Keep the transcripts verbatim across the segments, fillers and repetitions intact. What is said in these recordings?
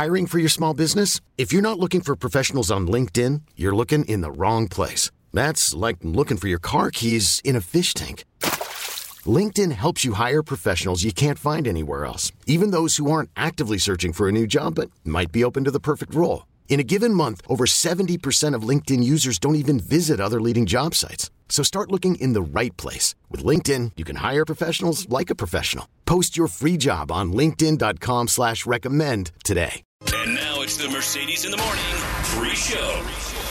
Hiring for your small business? If you're not looking for professionals on LinkedIn, you're looking in the wrong place. That's like looking for your car keys in a fish tank. LinkedIn helps you hire professionals you can't find anywhere else, even those who aren't actively searching for a new job but might be open to the perfect role. In a given month, over seventy percent of LinkedIn users don't even visit other leading job sites. So start looking in the right place. With LinkedIn, you can hire professionals like a professional. Post your free job on linkedin.com slash recommend today. And now it's the Mercedes in the Morning pre-show.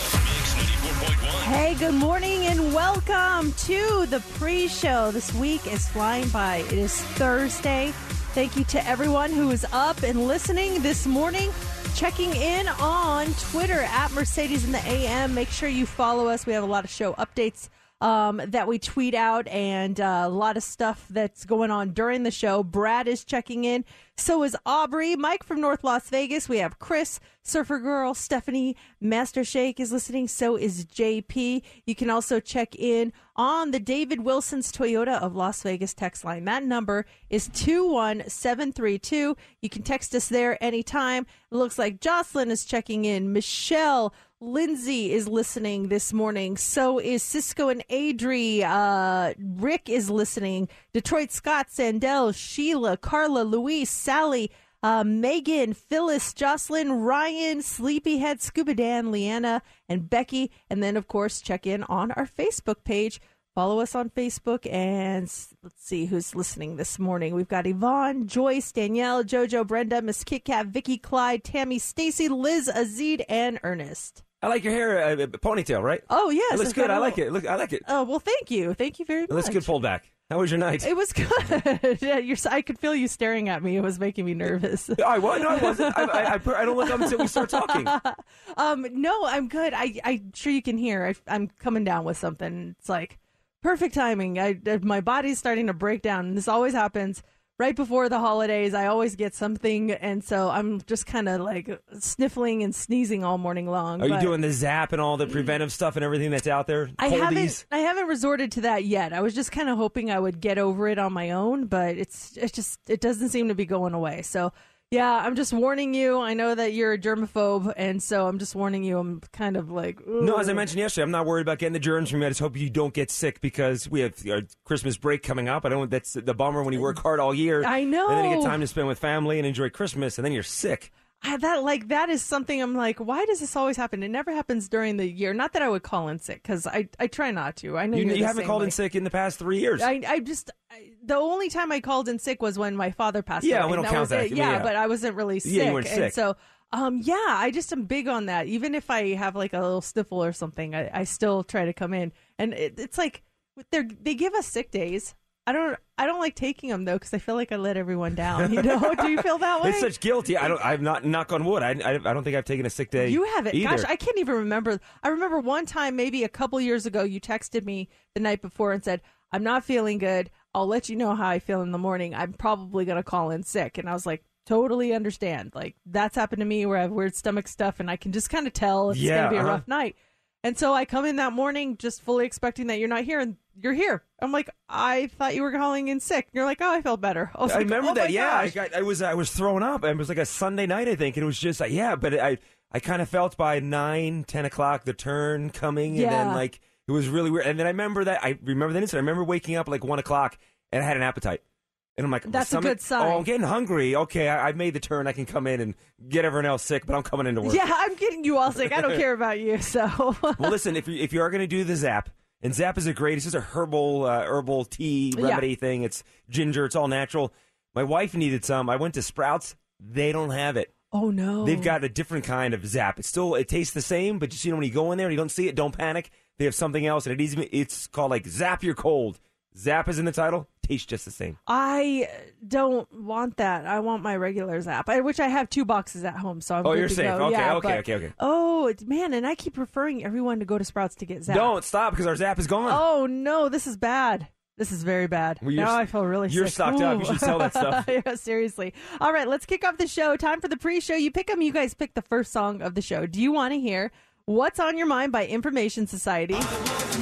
Hey, good morning and welcome to the pre-show. This week is flying by. It is Thursday. Thank you to everyone who is up and listening this morning. Checking in on Twitter at Mercedes in the A M. Make sure you follow us. We have a lot of show updates um, that we tweet out and uh, a lot of stuff that's going on during the show. Brad is checking in. So is Aubrey. Mike from North Las Vegas. We have Chris, Surfer Girl, Stephanie, Master Shake is listening. So is J P. You can also check in on the David Wilson's Toyota of Las Vegas text line. That number is two one seven three two. You can text us there anytime. It looks like Jocelyn is checking in. Michelle, Lindsay is listening this morning. So is Cisco and Adri. Uh, Rick is listening. Detroit Scott, Sandell, Sheila, Carla, Luis, Sally, uh, Megan, Phyllis, Jocelyn, Ryan, Sleepyhead, Scuba Dan, Leanna, and Becky. And then, of course, check in on our Facebook page. Follow us on Facebook, and let's see who's listening this morning. We've got Yvonne, Joyce, Danielle, JoJo, Brenda, Miss Kit Kat, Vicky, Clyde, Tammy, Stacy, Liz, Azid, and Ernest. I like your hair, uh, ponytail, right? Oh, yes. It looks good. I like it. Look, I like it. Oh, well, thank you. Thank you very much. It looks good pulled back. How was your night? It was good. Yeah, you're, I could feel you staring at me. It was making me nervous. I was. No, I wasn't. I, I, I, I don't look up until we start talking. um, no, I'm good. I, I'm sure you can hear. I, I'm coming down with something. It's like perfect timing. I, my body's starting to break down. And this always happens right before the holidays. I always get something, and so I'm just kind of like sniffling and sneezing all morning long. Are but you doing the Zap and all the preventive stuff and everything that's out there? I Coldies? haven't. I haven't resorted to that yet. I was just kind of hoping I would get over it on my own, but it's it's just it doesn't seem to be going away. So yeah, I'm just warning you. I know that you're a germaphobe, and so I'm just warning you. I'm kind of like ugh. No, as I mentioned yesterday, I'm not worried about getting the germs from you. I just hope you don't get sick because we have our Christmas break coming up. I don't. That's the bummer when you work hard all year. I know, and then you get time to spend with family and enjoy Christmas, and then you're sick. I, that like that is something I'm like, why does this always happen? It never happens during the year. Not that I would call in sick because I, I try not to. I know you, you're you the haven't same called way. in sick in the past three years. I I just I, the only time I called in sick was when my father passed yeah, away. we don't that count was that. it. I mean, yeah, yeah, but I wasn't really sick. Yeah, you weren't and sick. so um yeah, I just am big on that. Even if I have like a little sniffle or something, I, I still try to come in. And it, it's like they they give us sick days. I don't. I don't like taking them though because I feel like I let everyone down. You know? Do you feel that way? It's such guilty. I don't. I'm not. Knock on wood. I, I. I don't think I've taken a sick day. You haven't. Either. Gosh, I can't even remember. I remember one time, maybe a couple years ago, you texted me the night before and said, "I'm not feeling good. I'll let you know how I feel in the morning. I'm probably gonna call in sick." And I was like, totally understand. Like that's happened to me where I have weird stomach stuff, and I can just kind of tell it's yeah, gonna be a uh-huh. rough night. And so I come in that morning just fully expecting that you're not here, and you're here. I'm like, I thought you were calling in sick. You're like, oh, I felt better. I, was I like, remember oh that. my Yeah, I, gosh. got, I was I was throwing up. It was like a Sunday night, I think, and it was just like, yeah. But I I kind of felt by nine, ten o'clock the turn coming, and Yeah. then like it was really weird. And then I remember that I remember that incident. I remember waking up like one o'clock and I had an appetite. And I'm like, That's stomach, a good sign. Oh, I'm getting hungry. Okay, I, I made the turn. I can come in and get everyone else sick, but I'm coming into work. Yeah, I'm getting you all sick. I don't care about you. So Well, listen, if you if you are going to do the Zap, and Zap is a great, it's just a herbal uh, herbal tea remedy Yeah. thing. It's ginger. It's all natural. My wife needed some. I went to Sprouts. They don't have it. Oh no, They've got a different kind of Zap. It's still it tastes the same, but just you know when you go in there and you don't see it, don't panic. They have something else, and it is it's called like Zap Your Cold. Zap is in the title. Tastes just the same. I don't want that. I want my regular Zap, I, which I have two boxes at home, so I'm Oh, good you're to safe. go. Okay, yeah, okay, but- okay, okay. Oh it's- man, and I keep referring everyone to go to Sprouts to get Zap. Don't stop because our Zap is gone. Oh no, this is bad. This is very bad. Well, you're- now I feel really you're sick. stocked up. You Ooh. should sell that stuff. Yeah, seriously. All right, let's kick off the show. Time for the pre-show. You pick them. You guys pick the first song of the show. Do you want to hear What's on Your Mind by Information Society? I want to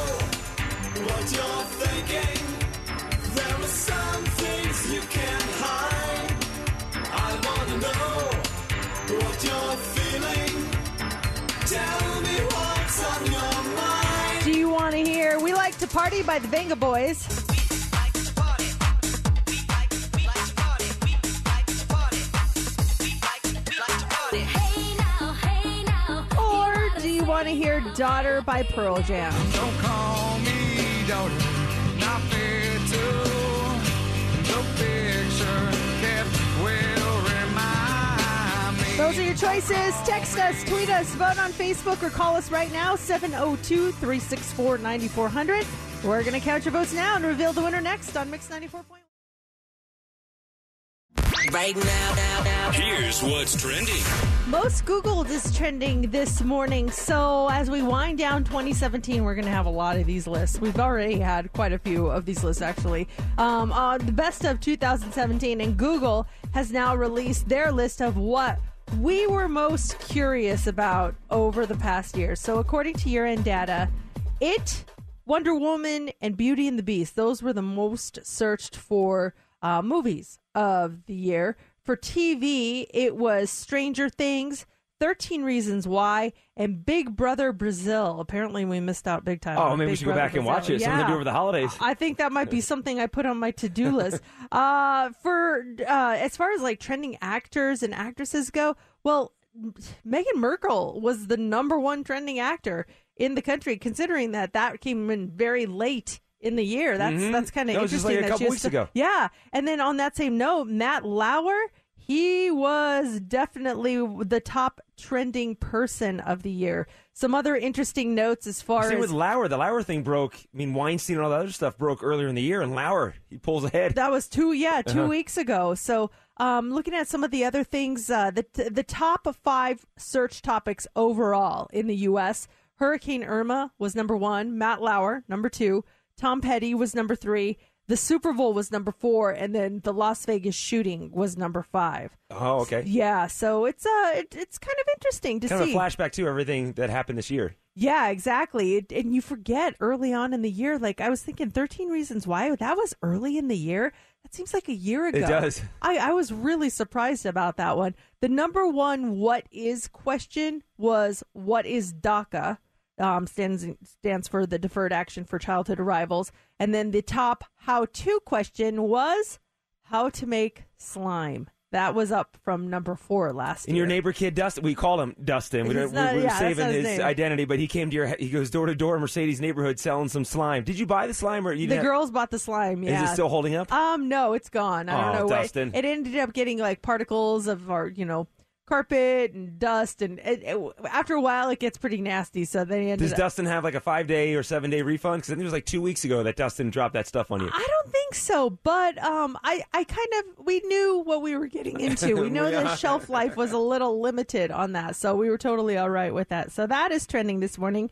know what you're thinking. There are some things you can't hide. I want to know Party by the Venga Boys. Or do you want to hear Daughter by Pearl Jam? Don't call me daughter, not fair too. The picture kept will remind me. Those are your choices. Text us, tweet us, vote on Facebook, or call us right now, seven oh two, three six four, nine four zero zero. We're going to count your votes now and reveal the winner next on Mix ninety-four point one. Right now, now, now. Here's what's trending. Most Googled is trending this morning. So as we wind down twenty seventeen, we're going to have a lot of these lists. We've already had quite a few of these lists, actually. Um, uh, the best of two thousand seventeen, and Google has now released their list of what we were most curious about over the past year. So according to year-end data, It, Wonder Woman, and Beauty and the Beast, those were the most searched for uh, movies of the year. For T V, it was Stranger Things, thirteen Reasons Why, and Big Brother Brazil. Apparently, we missed out big time. Oh, on maybe we Big should go Brother back and Brazil. watch it. Yeah. Something to do over the holidays. I think that might be something I put on my to-do list. Uh, for uh, as far as like trending actors and actresses go, well, Meghan Markle was the number one trending actor in the country, considering that that came in very late in the year. That's Mhm. that's kind of That was interesting. just like a that she couple was weeks ago. Yeah, and then on that same note, Matt Lauer, he was definitely the top trending person of the year. Some other interesting notes as far Same as with Lauer. The Lauer thing broke. I mean, Weinstein and all that other stuff broke earlier in the year, and Lauer, he pulls ahead. that was two, yeah, two Uh-huh. weeks ago. So, um, looking at some of the other things, uh, the the top of five search topics overall in the U S. Hurricane Irma was number one. Matt Lauer, number two. Tom Petty was number three. The Super Bowl was number four, and then the Las Vegas shooting was number five. Oh, okay. Yeah, so it's uh, it, it's kind of interesting to Kind see. of a flashback to everything that happened this year. Yeah, exactly. It, and you forget early on in the year. Like I was thinking, thirteen Reasons Why. That was early in the year. That seems like a year ago. It does. I, I was really surprised about that one. The number one "what is" question was "what is DACA?" Um, stands stands for the Deferred Action for Childhood Arrivals. And then the top how-to question was how to make slime. That was up from number four last And year. your neighbor kid, Dustin, we call him Dustin. We He's don't, not- we, we're yeah, that's saving not his his name. identity, but he came to your, he goes door to door in Mercedes neighborhood selling some slime. Did you buy the slime or you The didn't? girls bought the slime, yeah. Is it still holding up? Um, no, it's gone. I don't Oh, know. what- Dustin. It ended up getting like particles of our, you know, carpet and dust, and it, it, after a while, it gets pretty nasty. So they ended Does up. Dustin have like a five day or seven day refund? Because I think it was like two weeks ago that Dustin dropped that stuff on you. I don't think so, but um, I, I kind of we knew what we were getting into. We know the shelf life was a little limited on that, so we were totally all right with that. So that is trending this morning.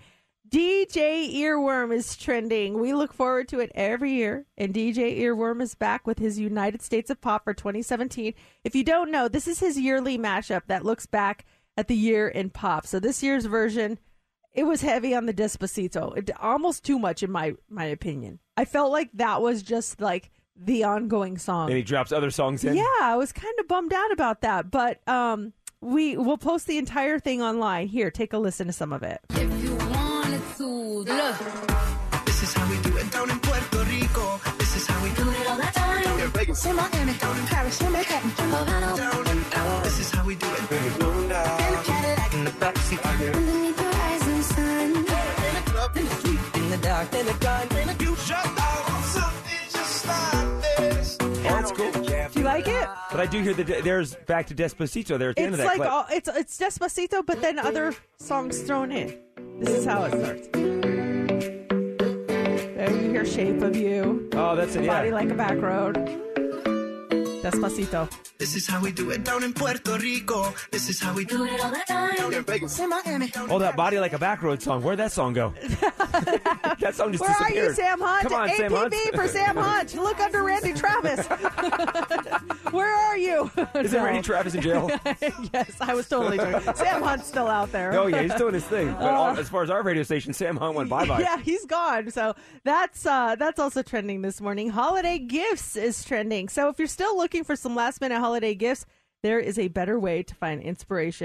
D J Earworm is trending. We look forward to it every year, and D J Earworm is back with his United States of Pop for twenty seventeen. If you don't know, this is his yearly mashup that looks back at the year in pop. So this year's version, it was heavy on the Despacito, it, almost too much in my my opinion. I felt like that was just like the ongoing song. And he drops other songs in. Yeah, I was kind of bummed out about that, but um, we will post the entire thing online. Here, take a listen to some of it. If you wanted to, look. This is how we do it down in Puerto Rico. This is how we do Do it all the time. it. Vegas. In Miami, down in Paris, in Manhattan, in Havana. Down in L A. This is how we do it. In a Cadillac, In the backseat. underneath the rising sun. In the club. In the street. In the dark. In the gun. In the you shut down. Something just like this. Oh, that's cool. Do you like it? But I do hear that there's back to Despacito there at the end It's of that like clip. all, it's it's Despacito, but then other songs thrown in. This is how it starts. There you hear "Shape of You," Oh, that's it, "Body yeah. Like a Back Road," Despacito. This is how we do it down in Puerto Rico. This is how we do Do it all the time. it in Vegas. In Miami. Oh, that Body Like a Back Road song. Where'd that song go? That song just Where are disappeared. you, Sam Hunt? Come on, A P B Sam Hunt. for Sam Hunt. Look under Randy Travis. Where are you? Isn't No. Randy Travis in jail? Yes, I was totally joking. Sam Hunt's still out there. Oh, yeah, he's doing his thing. But all, as far as our radio station, Sam Hunt went bye-bye. Yeah, he's gone. So that's uh, that's also trending this morning. Holiday gifts is trending. So if you're still looking for some last minute holiday gifts, there is a better way to find inspiration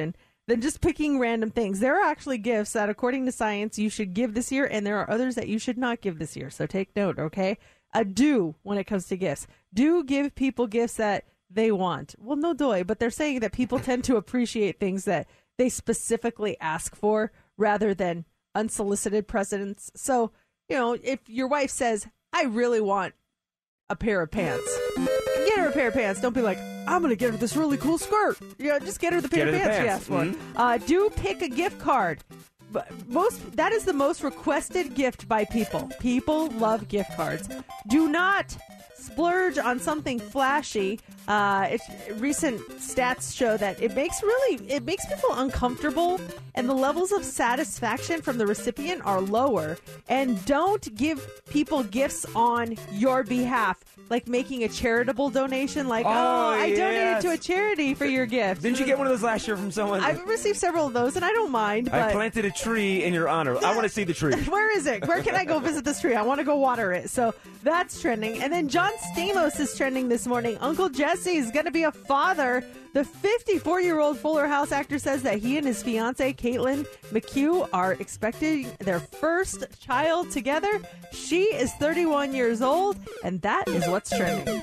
than just picking random things. There are actually gifts that, according to science, you should give this year, and there are others that you should not give this year. So take note, okay? A do when it comes to gifts. Do give people gifts that they want. Well, no doy, but they're saying that people tend to appreciate things that they specifically ask for rather than unsolicited presents. So, you know, if your wife says, I really want a pair of pants, get her a pair of pants. Don't be like, I'm going to get her this really cool skirt. You know, just get her the pair Get of her the pants, she pants. asked for. Mhm. Uh, do pick a gift card. But most that is the most requested gift by people. People love gift cards. Do not splurge on something flashy. Uh, it's, recent stats show that it makes really it makes people uncomfortable, and the levels of satisfaction from the recipient are lower. And don't give people gifts on your behalf, like making a charitable donation. Like, oh, Oh, I donated yes. to a charity for your gift. Didn't you get one of those last year from someone? I've received several of those, and I don't mind. I But planted a tree in your honor. I want to see the tree. where is it? Where can I go visit this tree? I want to go water it. So that's trending. And then John Stamos is trending this morning. Uncle Jesse is going to be a father. The fifty-four-year-old Fuller House actor says that he and his fiancee, Caitlin McHugh, are expecting their first child together. She is thirty-one years old, and that is what's trending.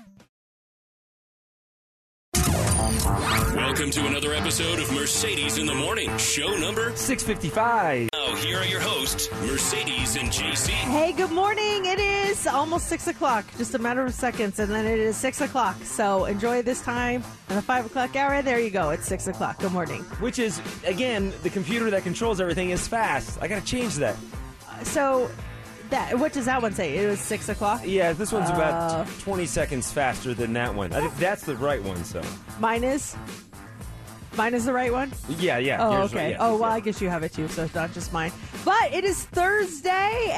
Welcome to another episode of Mercedes in the Morning, show number. six fifty-five. Now, here are your hosts, Mercedes and J C. Hey, good morning. It is almost six o'clock, just a matter of seconds, and then it is six o'clock. So enjoy this time in the five o'clock hour. There you go. It's six o'clock. Good morning. Which is, again, the computer that controls everything is fast. I got to change that. So, that what does that one say? It was six o'clock. Yeah, this one's Uh, about twenty seconds faster than that one. I think that's the right one, so. Mine is. Mine is the right one. Yeah, yeah. Oh, yours- okay. yeah, oh, well, yeah. I guess you have it too, so it's not just mine. But it is Thursday,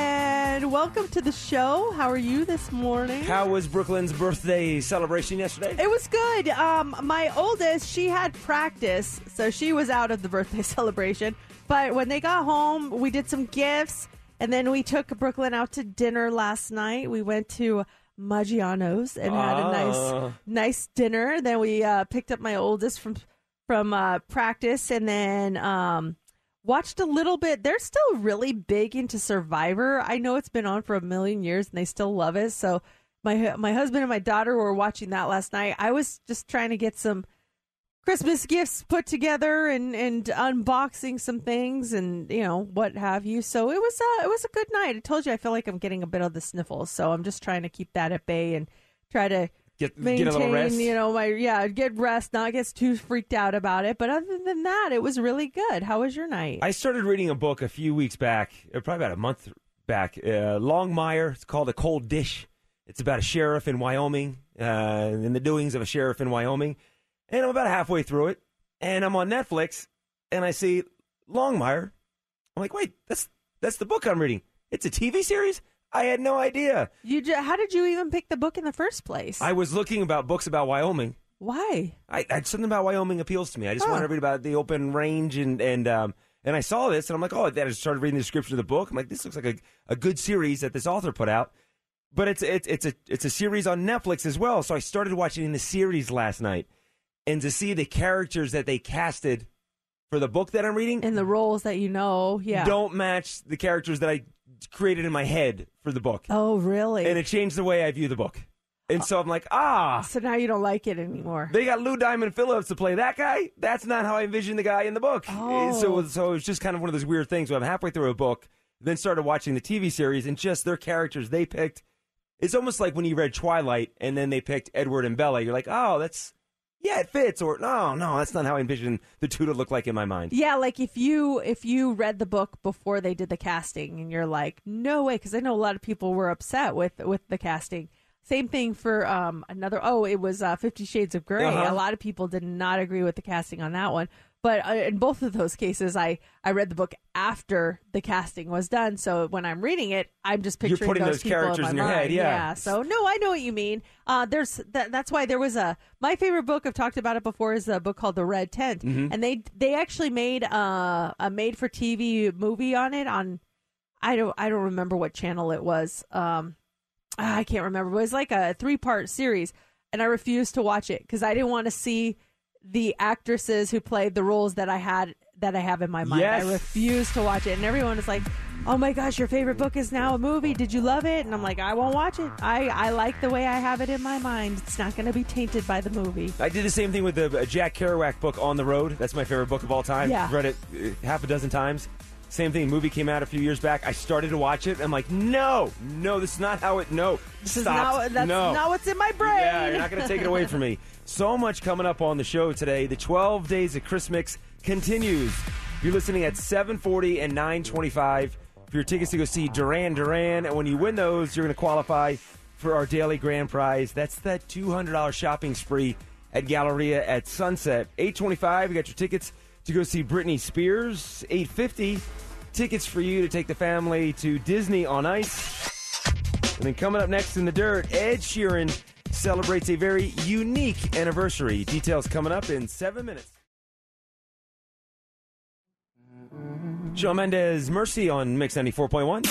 and welcome to the show. How are you this morning? How was Brooklyn's birthday celebration yesterday? It was good. Um, my oldest, she had practice, so she was out of the birthday celebration. But when they got home, we did some gifts, and then we took Brooklyn out to dinner last night. We went to Maggiano's and had a Ah. nice, nice dinner. Then we uh, picked up my oldest from from uh, practice, and then um, watched a little bit. They're still really big into Survivor. I know it's been on for a million years, and they still love it. So my my husband and my daughter were watching that last night. I was just trying to get some Christmas gifts put together and, and unboxing some things and, you know, what have you. So it was uh, it was a good night. I told you I feel like I'm getting a bit of the sniffles, so I'm just trying to keep that at bay and try to Get, maintain, get a little rest. you know, my yeah, get rest, not get too freaked out about it. But other than that, it was really good. How was your night? I started reading a book a few weeks back, or probably about a month back. Uh, Longmire. It's called A Cold Dish. It's about a sheriff in Wyoming uh, and the doings of a sheriff in Wyoming. And I'm about halfway through it, and I'm on Netflix, and I see Longmire. I'm like, wait, that's that's the book I'm reading. It's a T V series? I had no idea. You ju- how did you even pick the book in the first place? I was looking about books about Wyoming. Why? I, I something about Wyoming appeals to me. I just Huh. want to read about the open range, and and um and I saw this, and I'm like, oh, then I started reading the description of the book. I'm like, this looks like a, a good series that this author put out. But it's it's it's a it's a series on Netflix as well. So I started watching the series last night, and to see the characters that they casted for the book that I'm reading In the roles that you know, yeah. don't match the characters that I created in my head for the book, Oh, really? and it changed the way I view the book. And so I'm like, ah. So now you don't like it anymore. They got Lou Diamond Phillips to play that guy. That's not how I envisioned the guy in the book. Oh. So, so it was just kind of one of those weird things where I'm halfway through a book, then started watching the T V series, and just their characters they picked. It's almost like when you read Twilight, and then they picked Edward and Bella. You're like, oh, that's, yeah, it fits. Or, no, no, that's not how I envisioned the two to look like in my mind. Yeah, like if you if you read the book before they did the casting, and you're like, no way, because I know a lot of people were upset with with the casting. Same thing for um another. Oh, it was uh, Fifty Shades of Grey. Uh-huh. A lot of people did not agree with the casting on that one. But uh, in both of those cases, I, I read the book after the casting was done. So when I'm reading it, I'm just You're picturing putting those, those people characters in, my in your mind. head, yeah. So no, I know what you mean. Uh, there's that, that's why there was a my favorite book. I've talked about it before. Is a book called The Red Tent, Mm-hmm. and they they actually made uh, a made for T V movie on it on I don't I don't remember what channel it was. Um, I can't remember. But it was like a three part series, and I refused to watch it because I didn't want to see the actresses who played the roles that I had that I have in my mind. Yes. I refuse to watch it, and everyone is like, "Oh my gosh, your favorite book is now a movie. Did you love it?" And I'm like, "I won't watch it. I I like the way I have it in my mind. It's not going to be tainted by the movie." I did the same thing with the uh, Jack Kerouac book, On the Road. That's my favorite book of all time. Yeah. I've read it uh, half a dozen times. Same thing. Movie came out a few years back. I started to watch it. I'm like, no, no, this is not how it. No, This stop. is not, that's no. not what's in my brain. Yeah, you're not going to take it away from me. So much coming up on the show today. The twelve Days of Chris Mix continues. You're listening at seven forty and nine twenty-five for your tickets to go see Duran Duran. And when you win those, you're going to qualify for our daily grand prize. That's that two hundred dollars shopping spree at Galleria at Sunset. eight twenty-five, you got your tickets to go see Britney Spears. eight fifty, tickets for you to take the family to Disney on Ice. And then coming up next in the dirt, Ed Sheeran celebrates a very unique anniversary. Details coming up in seven minutes. Shawn Mendes, Mercy on Mix ninety-four point one.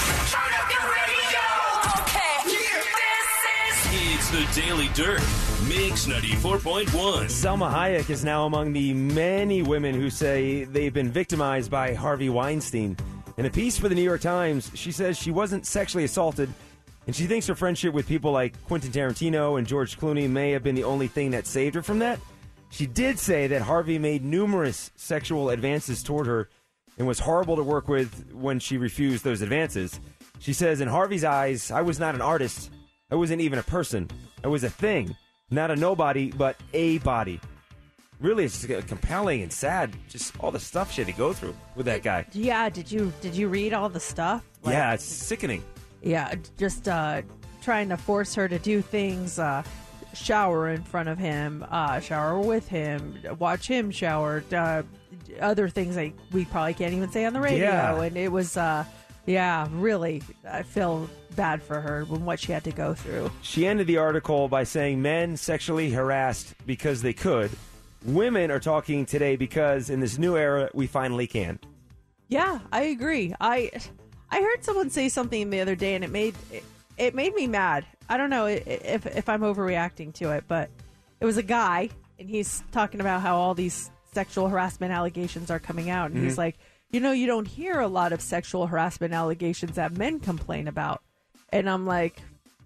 It's the Daily Dirt. Mix ninety-four point one. Selma Hayek is now among the many women who say they've been victimized by Harvey Weinstein. In a piece for the New York Times, she says she wasn't sexually assaulted, and she thinks her friendship with people like Quentin Tarantino and George Clooney may have been the only thing that saved her from that. She did say that Harvey made numerous sexual advances toward her and was horrible to work with when she refused those advances. She says, in Harvey's eyes, I was not an artist. I wasn't even a person. I was a thing. Not a nobody, but a body. Really, it's just compelling and sad. Just all the stuff she had to go through with that guy. Yeah, did you did you read all the stuff? Like, yeah, it's sickening. Yeah, just uh, trying to force her to do things, uh, shower in front of him, uh, shower with him, watch him shower, uh, other things that we probably can't even say on the radio. Yeah. And it was, uh, yeah, really, I feel bad for her and what she had to go through. She ended the article by saying men sexually harassed because they could. Women are talking today because in this new era, we finally can. Yeah, I agree. I I heard someone say something the other day, and it made it, it made me mad. I don't know if if I'm overreacting to it, but it was a guy, and he's talking about how all these sexual harassment allegations are coming out, and mm-hmm. he's like, you know, you don't hear a lot of sexual harassment allegations that men complain about, and I'm like,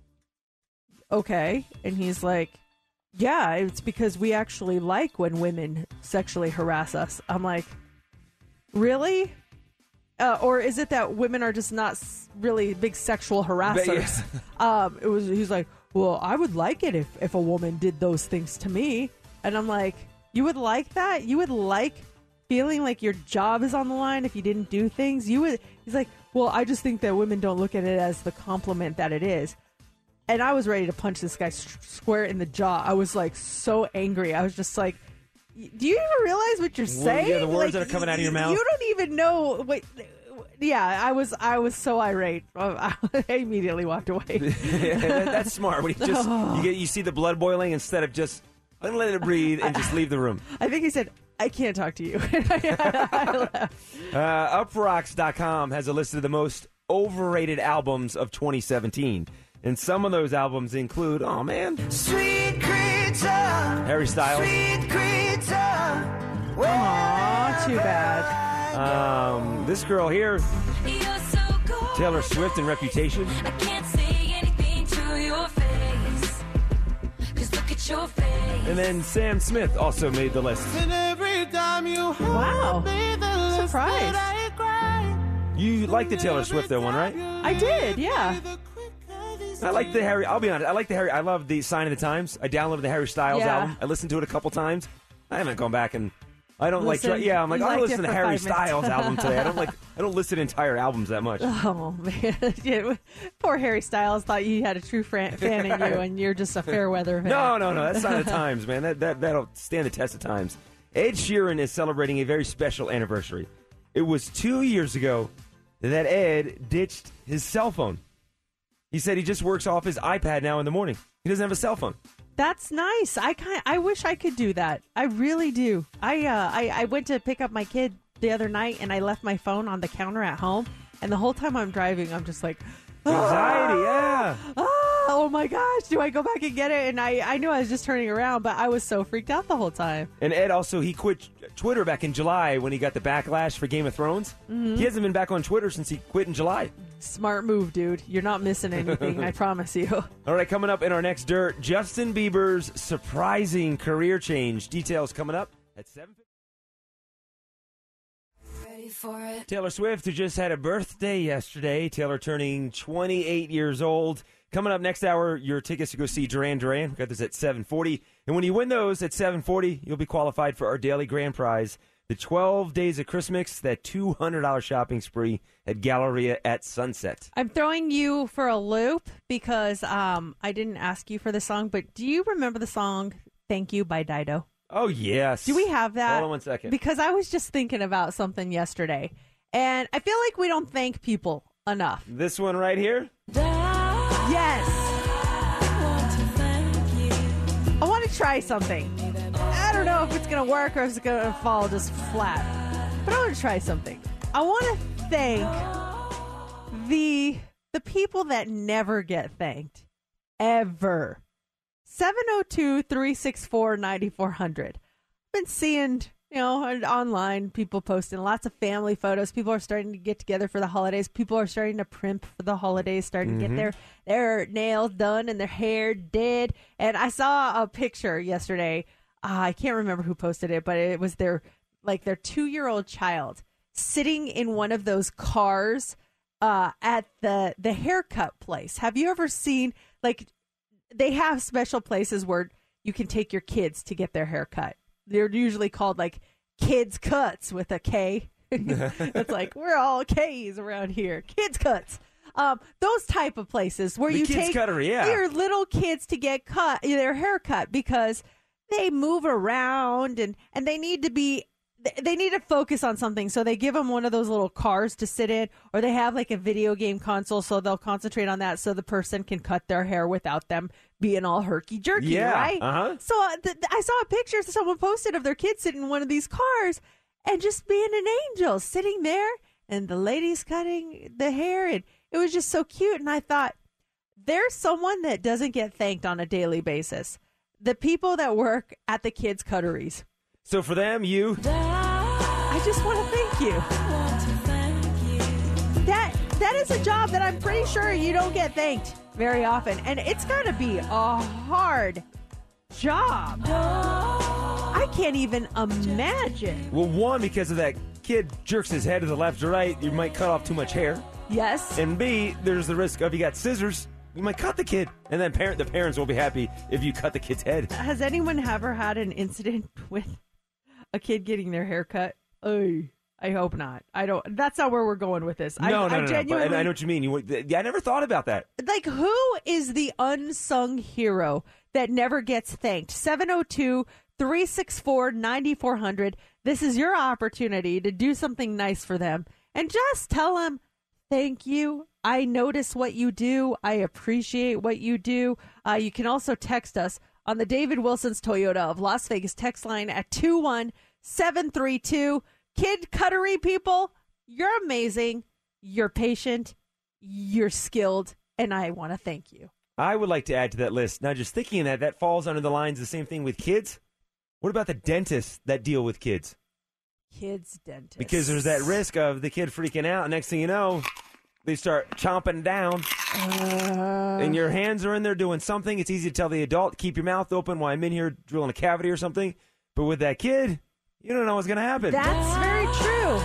okay, and he's like, yeah, it's because we actually like when women sexually harass us. I'm like, really? Uh, or is it that women are just not s- really big sexual harassers? Yeah. um, it was. He's like, well, I would like it if, if a woman did those things to me. And I'm like, you would like that? You would like feeling like your job is on the line if you didn't do things? You would. He's like, well, I just think that women don't look at it as the compliment that it is. And I was ready to punch this guy s- square in the jaw. I was like so angry. I was just like, do you even realize what you're saying? Yeah, the words like, that are coming out of your mouth. You don't even know. Wait, yeah, I was I was so irate. I immediately walked away. Yeah, that, that's smart. When you just you get you see the blood boiling instead of just I'm gonna let it breathe and just leave the room. I think he said, I can't talk to you. I left. Uh, Uprocks dot com has a list of the most overrated albums of twenty seventeen. And some of those albums include, oh man, Sweet creature, Harry Styles, sweet creature. Aw, too bad. um, this girl here, Taylor Swift and Reputation, I can't say anything to your face. Just look at your face. and then Sam Smith also made the list. And every time you hold Wow. me, the less Surprised. that I cry. You like the Taylor Swift though one, right? I did, yeah. I like the Harry. I'll be honest. I like the Harry. I love the Sign of the Times. I downloaded the Harry Styles Yeah. album. I listened to it a couple times. I haven't gone back and I don't Listen, like. Yeah, I'm like you I'll liked listen it to for Harry five minutes. Styles album today. I don't like. I don't listen to entire albums that much. Oh, man. Yeah, poor Harry Styles thought you had a true fan, fan in you, and you're just a fair weather fan. No, no, no. That's Sign of the Times, man. That that that'll stand the test of times. Ed Sheeran is celebrating a very special anniversary. It was two years ago that Ed ditched his cell phone. He said he just works off his iPad now in the morning. He doesn't have a cell phone. That's nice. I kind I wish I could do that. I really do. I uh I, I went to pick up my kid the other night, and I left my phone on the counter at home, and the whole time I'm driving I'm just like, Anxiety, yeah. oh oh my gosh, do I go back and get it? And I, I knew I was just turning around, but I was so freaked out the whole time. And Ed also, he quit Twitter back in July when he got the backlash for Game of Thrones. Mm-hmm. He hasn't been back on Twitter since he quit in July. Smart move, dude. You're not missing anything, I promise you. All right, coming up in our next Dirt, Justin Bieber's surprising career change. Details coming up at seven fifty. For it. Taylor Swift, who just had a birthday yesterday. Taylor turning twenty-eight years old. Coming up next hour, your tickets to go see Duran Duran. We got this at seven forty. And when you win those at seven forty, you'll be qualified for our daily grand prize, the twelve Days of Christmas, that two hundred dollars shopping spree at Galleria at Sunset. I'm throwing you for a loop because um, I didn't ask you for the song, but do you remember the song Thank You by Dido? Oh, yes. Do we have that? Hold on one second. Because I was just thinking about something yesterday, and I feel like we don't thank people enough. This one right here? Yes. I want to try something. I don't know if it's going to work or if it's going to fall just flat, but I want to try something. I want to thank the the people that never get thanked, ever. seven oh two, three six four, nine four hundred. I've been seeing, you know, online people posting lots of family photos. People are starting to get together for the holidays. People are starting to primp for the holidays, starting Mm-hmm. to get their, their nails done and their hair did. And I saw a picture yesterday. Uh, I can't remember who posted it, but it was their, like their two-year-old child sitting in one of those cars uh, at the, the haircut place. Have you ever seen, like, they have special places where you can take your kids to get their hair cut. They're usually called like kids cuts with a K. It's like, we're all K's around here. Kids cuts. Um, those type of places where The you kids take cutter, yeah. your little kids to get cut, their hair cut, because they move around and, and they need to be they need to focus on something. So they give them one of those little cars to sit in, or they have like a video game console, so they'll concentrate on that so the person can cut their hair without them being all herky-jerky, Yeah, right? uh-huh. So uh, th- I saw a picture someone posted of their kid sitting in one of these cars and just being an angel, sitting there, and the lady's cutting the hair, and it was just so cute. And I thought, there's someone that doesn't get thanked on a daily basis. The people that work at the kids' cutteries. So for them, you... I just want to thank you. That that is a job that I'm pretty sure you don't get thanked very often, and it's got to be a hard job. I can't even imagine. Well, one, because of that kid jerks his head to the left or right, you might cut off too much hair. Yes. And B, there's the risk of you got scissors, you might cut the kid, and then parent the parents will be happy if you cut the kid's head. Has anyone ever had an incident with a kid getting their hair cut? Oh, I hope not. I don't. That's not where we're going with this. No, I, no, I no, no. genuinely, But I know what you mean. You, yeah, I never thought about that. like, who is the unsung hero that never gets thanked? seven oh two, three six four, nine four hundred. This is your opportunity to do something nice for them. And just tell them, thank you. I notice what you do. I appreciate what you do. Uh, you can also text us on the David Wilson's Toyota of Las Vegas text line at two one seven three two. Kid cuttery people, you're amazing. You're patient. You're skilled. And I want to thank you. I would like to add to that list. Now, just thinking of that, that falls under the lines the same thing with kids. What about the dentists that deal with kids? Kids dentists. Because there's that risk of the kid freaking out. And next thing you know, they start chomping down. Uh, and your hands are in there doing something. It's easy to tell the adult, keep your mouth open while I'm in here drilling a cavity or something. But with that kid, you don't know what's going to happen. That's very true.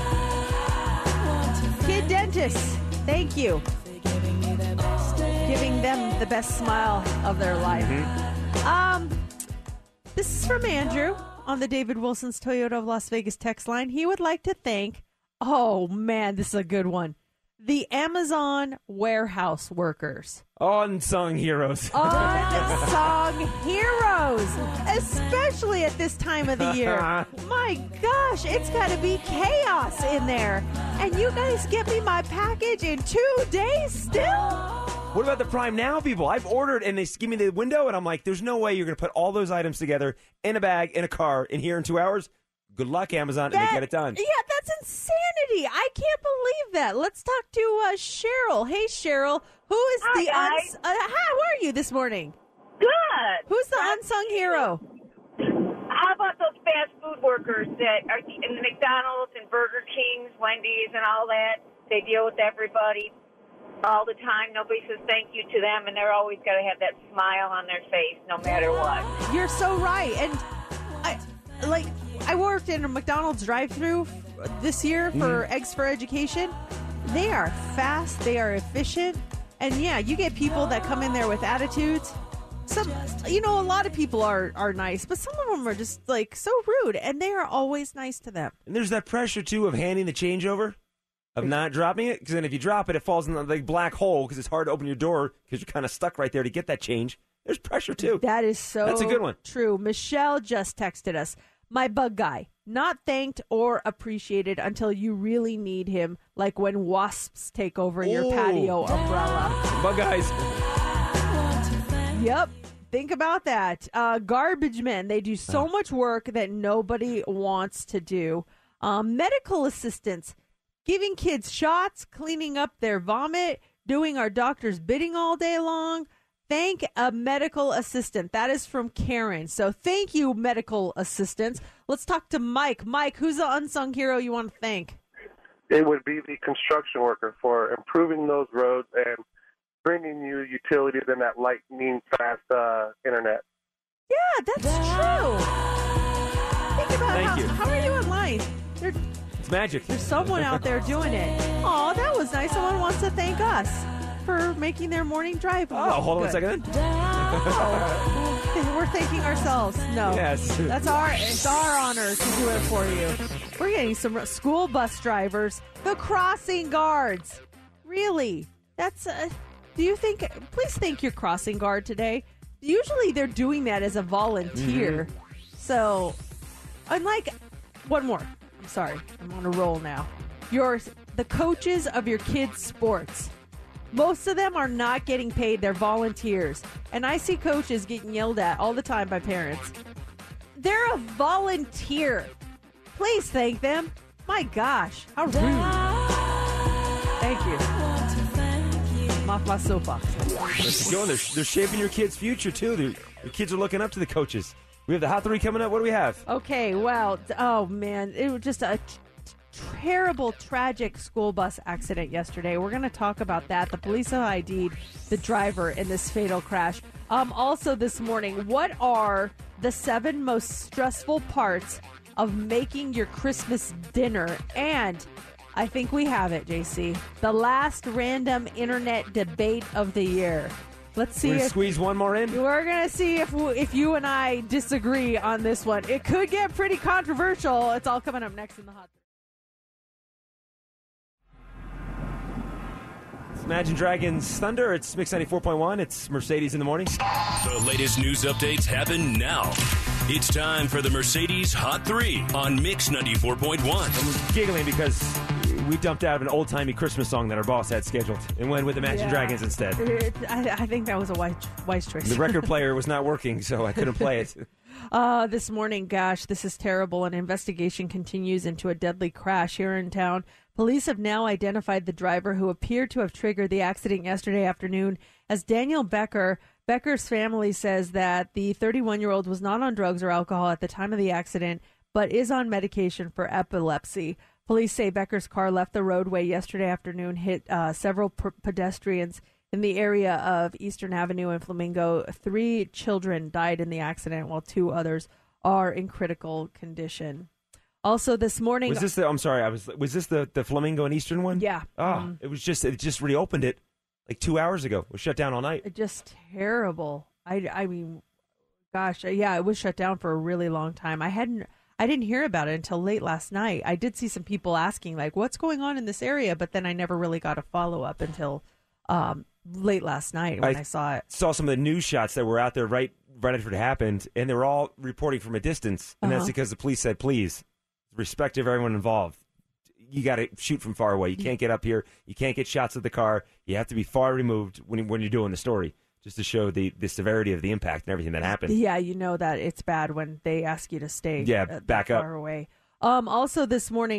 Kid dentists, thank you. Giving them the best smile of their life. Mm-hmm. Um, this is from Andrew on the David Wilson's Toyota of Las Vegas text line. He would like to thank, oh man, this is a good one, the Amazon warehouse workers. Unsung heroes. Unsung heroes, especially at this time of the year. My gosh, it's got to be chaos in there. And you guys get me my package in two days still? What about the Prime Now people? I've ordered and they give me the window and I'm like, there's no way you're going to put all those items together in a bag, in a car, in here in two hours. Good luck, Amazon, and That- they get it done. Yeah, That's insanity. I can't believe that. Let's talk to uh, Cheryl. Hey, Cheryl. Who is Hi, the guys. uns- uh, hi, how are you this morning? Good. Who's the unsung hero? How about those fast food workers that are in the McDonald's and Burger Kings, Wendy's, and all that? They deal with everybody all the time. Nobody says thank you to them, and they're always got to have that smile on their face no matter what. You're so right. And I like I worked in a McDonald's drive-thru this year for Eggs for Education. They are fast, they are efficient, and yeah, you get people that come in there with attitudes. Some, you know, a lot of people are are nice, but some of them are just like so rude, and they are always nice to them. And there's that pressure, too, of handing the change over, of not dropping it. Because then if you drop it, it falls in the like, black hole because it's hard to open your door because you're kind of stuck right there to get that change. There's pressure, too. That is so That's a good one. true. Michelle just texted us. My bug guy, not thanked or appreciated until you really need him, like when wasps take over your Ooh. patio umbrella. Bug guys. Yep. Think about that. Uh, garbage men, they do so much work that nobody wants to do. Um, medical assistants, giving kids shots, cleaning up their vomit, doing our doctor's bidding all day long. Thank a medical assistant. That is from Karen. So thank you, medical assistants. Let's talk to Mike. Mike, who's the unsung hero you want to thank? It would be the construction worker for improving those roads and bringing you utilities and that lightning fast uh, internet. Yeah, that's true. Think about Thank how, you. how are you online? There, It's magic. there's someone out there doing it. Oh, that was nice. Someone wants to thank us for making their morning drive. Oh, hold on a good. second then. Oh, we're thanking ourselves. No, Yes. that's our it's our honor to do it for you. We're getting some school bus drivers, the crossing guards. Really? That's. Uh, do you think? Please thank your crossing guard today. Usually they're doing that as a volunteer. Mm-hmm. So, unlike one more. I'm sorry. I'm on a roll now. Your the coaches of your kids' sports. Most of them are not getting paid. They're volunteers. And I see coaches getting yelled at all the time by parents. They're a volunteer. Please thank them. My gosh, how rude. Thank you. I'm off my soapbox. Let's go. They're, they're shaping your kids' future, too. They're, your kids are looking up to the coaches. We have the Hot Three coming up. What do we have? Okay, well, oh man, it was just a t- terrible, tragic school bus accident yesterday. We're going to talk about that. The police have I D'd the driver in this fatal crash. Um, also this morning, what are the seven most stressful parts of making your Christmas dinner? And I think we have it, J C. The last random internet debate of the year. Let's see We're gonna if squeeze one more in. we're gonna see if if you and I disagree on this one. It could get pretty controversial. It's all coming up next in the hot. It's Imagine Dragons Thunder. It's Mix ninety-four point one. It's Mercedes in the morning. The latest news updates happen now. It's time for the Mercedes Hot three on Mix ninety-four point one. I'm giggling because we dumped out an old-timey Christmas song that our boss had scheduled and went with Imagine Yeah. Dragons instead. It, I, I think that was a wise, wise choice. The record player was not working, so I couldn't play it. Uh, this morning, gosh, this is terrible. An investigation continues into a deadly crash here in town. Police have now identified the driver who appeared to have triggered the accident yesterday afternoon as Daniel Becker. Becker's family says that the thirty-one-year-old was not on drugs or alcohol at the time of the accident, but is on medication for epilepsy. Police say Becker's car left the roadway yesterday afternoon, hit uh, several p- pedestrians in the area of Eastern Avenue and Flamingo. Three children died in the accident, while two others are in critical condition. Also, this morning, Was this the? I'm sorry. I was. Was this the the Flamingo and Eastern one? yeah, Oh, um, it was just. It just reopened it like two hours ago. It was shut down all night. just terrible. I, I mean, gosh, yeah, it was shut down for a really long time. I hadn't. I didn't hear about it until late last night. I did see some people asking, like, what's going on in this area? But then I never really got a follow-up until um, late last night when I, I saw it. Saw some of the news shots that were out there right right after it happened, and they were all reporting from a distance. And that's Uh-huh. because the police said, please, respect of everyone involved. You got to shoot from far away. You can't get up here. You can't get shots of the car. You have to be far removed when, when you're doing the story, just to show the, the severity of the impact and everything that happened. Yeah, you know that it's bad when they ask you to stay Yeah, uh, that back up. far away. Um, also this morning,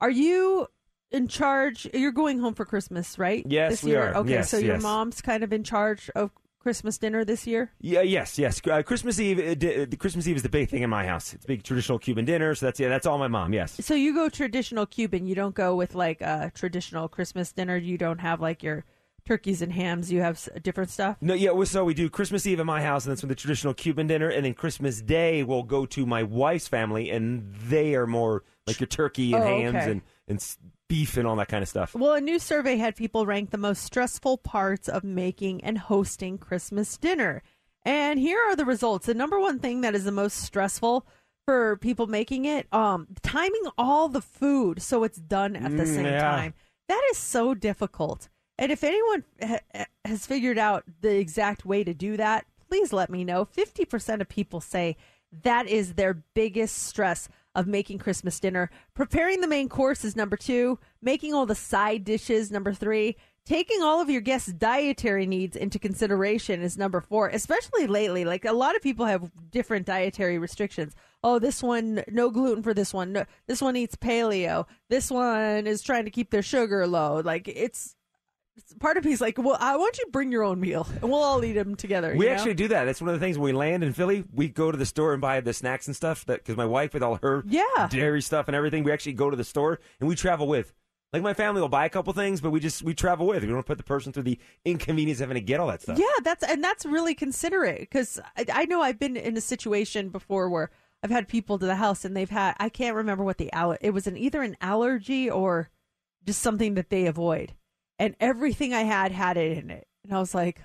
Are you in charge? You're going home for Christmas, right? Yes, this we year? are. Okay, Yes, so your yes. mom's kind of in charge of Christmas dinner this year? Yeah, yes, yes. Uh, Christmas Eve, uh, d- the Christmas Eve is the big thing in my house. It's a big traditional Cuban dinner, so that's yeah, that's all my mom. Yes. So you go traditional Cuban. You don't go with like a traditional Christmas dinner. You don't have like your turkeys and hams. You have s- different stuff. No, yeah. well, So we do Christmas Eve at my house, and that's when the traditional Cuban dinner, and then Christmas Day we'll go to my wife's family, and they are more like your turkey and Oh, hams okay. and and s- beef and all that kind of stuff. Well, a new survey had people rank the most stressful parts of making and hosting Christmas dinner. And here are the results. The number one thing that is the most stressful for people making it, um, timing all the food so it's done at the Mm, same yeah. time. That is so difficult. And if anyone ha- has figured out the exact way to do that, please let me know. fifty percent of people say that is their biggest stress of making Christmas dinner. Preparing the main course is number two. Making all the side dishes, number three. Taking all of your guests' dietary needs into consideration is number four, especially lately. Like a lot of people have different dietary restrictions. Oh, this one, no gluten for this one. No, this one eats paleo. This one is trying to keep their sugar low. Like it's, it's part of me's like, well, I want you to bring your own meal and we'll all eat them together. We you know? actually do that. That's one of the things when we land in Philly, we go to the store and buy the snacks and stuff. That because my wife with all her Yeah. dairy stuff and everything, we actually go to the store and we travel with. Like my family will buy a couple things, but we just we travel with. We don't put the person through the inconvenience of having to get all that stuff. Yeah, that's and that's really considerate because I, I know I've been in a situation before where I've had people to the house and they've had I can't remember what the aller it was an either an allergy or just something that they avoid, and everything I had had it in it, and I was like,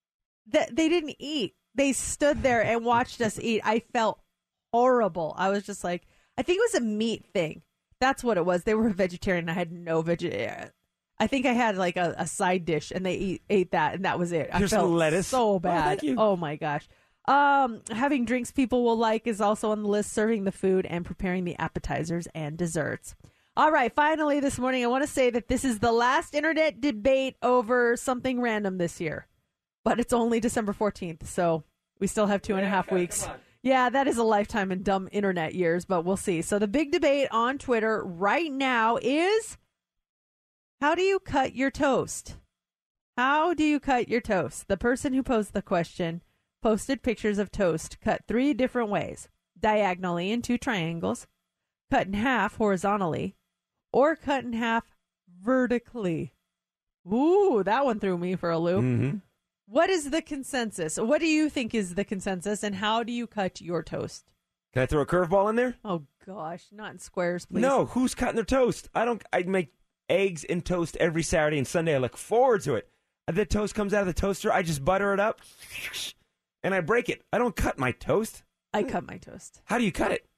that they didn't eat. They stood there and watched us eat. I felt horrible. I was just like, I think it was a meat thing. That's what it was. They were a vegetarian. I had no veg. I think I had like a, a side dish, and they eat, ate that, and that was it. I Here's felt some lettuce. so Oh, bad. thank you. Oh my gosh. Um, having drinks people will like is also on the list. Serving the food and preparing the appetizers and desserts. All right. Finally, this morning, I want to say that this is the last internet debate over something random this year, but it's only December fourteenth, so we still have two and a half weeks. Yeah, that is a lifetime in dumb internet years, but we'll see. So the big debate on Twitter right now is, how do you cut your toast? How do you cut your toast? The person who posed the question posted pictures of toast cut three different ways: diagonally in two triangles, cut in half horizontally, or cut in half vertically. Ooh, that one threw me for a loop. Mm-hmm. What is the consensus? What do you think is the consensus, and how do you cut your toast? Can I throw a curveball in there? Oh, gosh. Not in squares, please. No. Who's cutting their toast? I don't. I make eggs and toast every Saturday and Sunday. I look forward to it. And the toast comes out of the toaster. I just butter it up, and I break it. I don't cut my toast. I cut my toast. How do you cut it?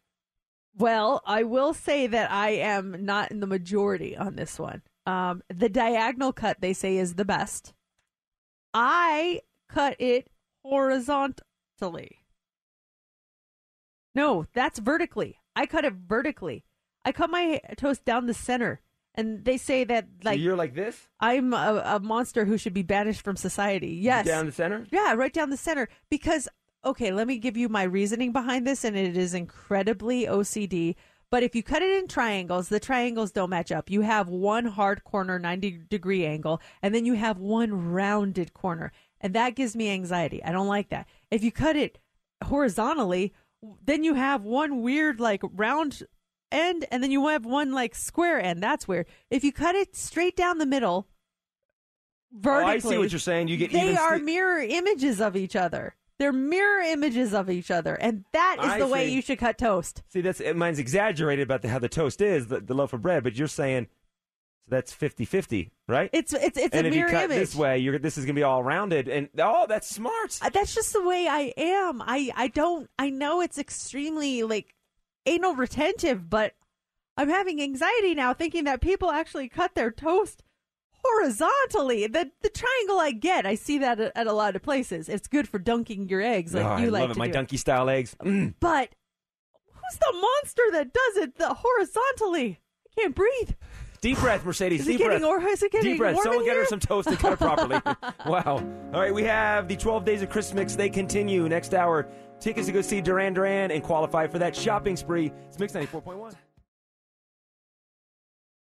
Well, I will say that I am not in the majority on this one. Um, the diagonal cut, they say, is the best. I cut it horizontally. No, that's vertically. I cut it vertically. I cut my toast down the center. And they say that, like, so you're like this? I'm a, a monster who should be banished from society. Yes. Down the center? Yeah, right down the center. Because, okay, let me give you my reasoning behind this, and it is incredibly O C D. But if you cut it in triangles, the triangles don't match up. You have one hard corner, ninety degree angle, and then you have one rounded corner. And that gives me anxiety. I don't like that. If you cut it horizontally, then you have one weird, like, round end, and then you have one, like, square end. That's weird. If you cut it straight down the middle, vertically, Oh, I see what you're saying. You get they even are sti- mirror images of each other. They're mirror images of each other, and that is I the way see. you should cut toast. See, that's mine's exaggerated about the, how the toast is, the, the loaf of bread, but you're saying so that's fifty-fifty, right? It's it's it's and a if mirror you cut image. this way, you're this is going to be all rounded, and oh, that's smart. Uh, That's just the way I am. I I don't. I know it's extremely like anal retentive, but I'm having anxiety now thinking that people actually cut their toast horizontally. The the triangle I get, I see that at, at a lot of places. It's good for dunking your eggs, like oh, you I like love it. to My do. donkey style eggs. Mm. But who's the monster that does it the horizontally? I can't breathe. Deep breath, Mercedes. Is it Deep getting breath. or is it getting Deep breath. warm Someone in get her here? some toast and cut it properly. Wow. All right, we have the twelve Days of Christmas. They continue next hour. Tickets to go see Duran Duran and qualify for that shopping spree. It's Mix ninety-four point one.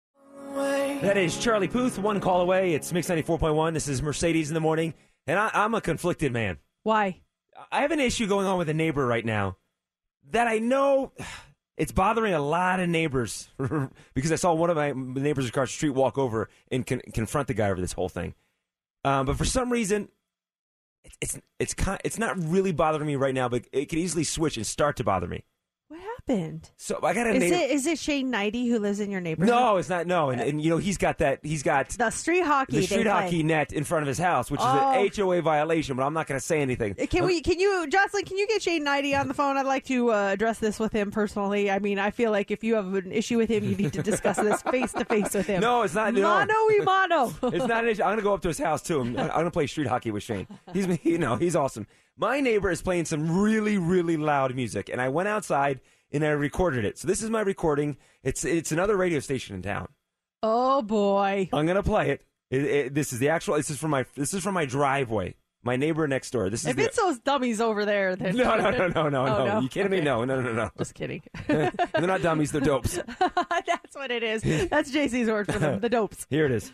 That is Charlie Puth, one call away. It's Mix ninety-four point one. This is Mercedes in the morning, and I, I'm a conflicted man. Why? I have an issue going on with a neighbor right now that I know it's bothering a lot of neighbors because I saw one of my neighbors across the street walk over and con- confront the guy over this whole thing. Um, but for some reason, it's it's it's, kind, it's not really bothering me right now, but it could easily switch and start to bother me. What happened? So I got a Is neighbor. it is it Shane Knighty who lives in your neighborhood? No, it's not. No, and, and you know he's got that. He's got The street hockey. the they street play. hockey net in front of his house, which Oh. is an H O A violation. But I'm not going to say anything. Can we? Can you, Jocelyn? Can you get Shane Knighty on the phone? I'd like to uh, address this with him personally. I mean, I feel like if you have an issue with him, you need to discuss this face to face with him. No, it's not. No. Mano y mano. It's not an issue. I'm going to go up to his house too. I'm, I'm going to play street hockey with Shane. He's, you know, he's awesome. My neighbor is playing some really, really loud music, and I went outside and I recorded it. So this is my recording. It's it's another radio station in town. Oh boy! I'm going to play it. It, it. This is the actual. This is from my. This is from my driveway. My neighbor next door. This is If the, it's those dummies over there, then no, no, no, no, no, Oh, no. no? You kidding me? Okay. No, no, no, no. Just kidding. They're not dummies. They're dopes. That's what it is. That's J C's word for them. The dopes. Here it is.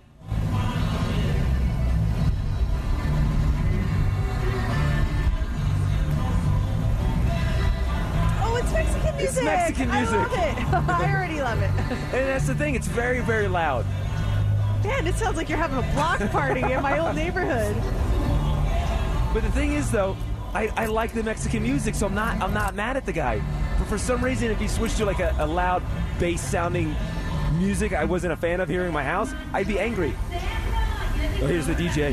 Oh, it's Mexican music. It's Mexican music. I love it. I already love it. And that's the thing. It's very, very loud. Man, it sounds like you're having a block party in my old neighborhood. But the thing is, though, I, I like the Mexican music, so I'm not I'm not mad at the guy. But for some reason, if he switched to like a, a loud bass-sounding music I wasn't a fan of hearing in my house, I'd be angry. Oh, here's the D J.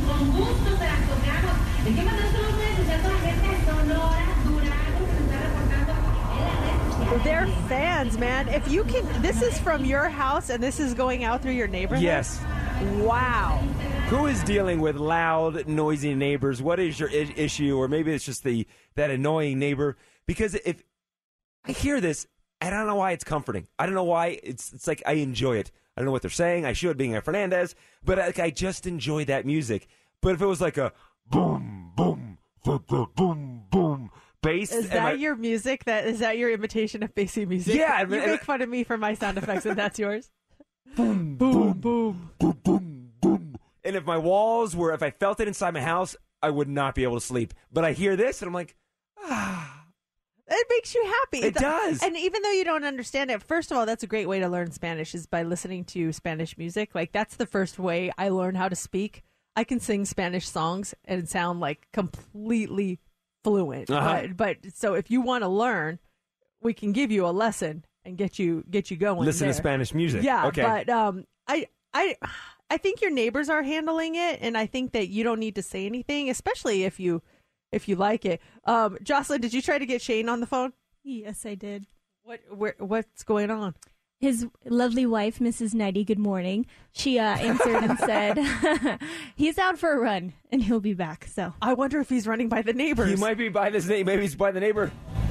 They're fans, man. If you can, this is from your house and this is going out through your neighborhood? Yes. Wow. Who is dealing with loud, noisy neighbors? What is your I- issue? Or maybe it's just the that annoying neighbor. Because if I hear this, I don't know why it's comforting. I don't know why it's it's like I enjoy it. I don't know what they're saying. I should, being a Fernandez, but I, I just enjoy that music. But if it was like a boom, boom, boom, boom, boom, boom bass, Is and that my- your music? That is that your imitation of bassy music? Yeah, I You mean- make fun of me for my sound effects, and that's yours. boom, Boom, boom. boom, boom, boom. And if my walls were, if I felt it inside my house, I would not be able to sleep. But I hear this, and I'm like, ah. It makes you happy. It does. And even though you don't understand it, first of all, that's a great way to learn Spanish is by listening to Spanish music. Like, that's the first way I learned how to speak. I can sing Spanish songs and sound like completely fluent. Uh-huh. But, but so if you want to learn, we can give you a lesson and get you get you going. Listen there. to Spanish music. Yeah, Okay. but um, I I I think your neighbors are handling it, and I think that you don't need to say anything, especially if you if you like it. Um, Jocelyn, did you try to get Shane on the phone? Yes, I did. What where, what's going on? His lovely wife, Missus Knighty, good morning. She uh, answered and said he's out for a run and he'll be back. So I wonder if he's running by the neighbors. He might be by this name. Maybe he's by the neighbor.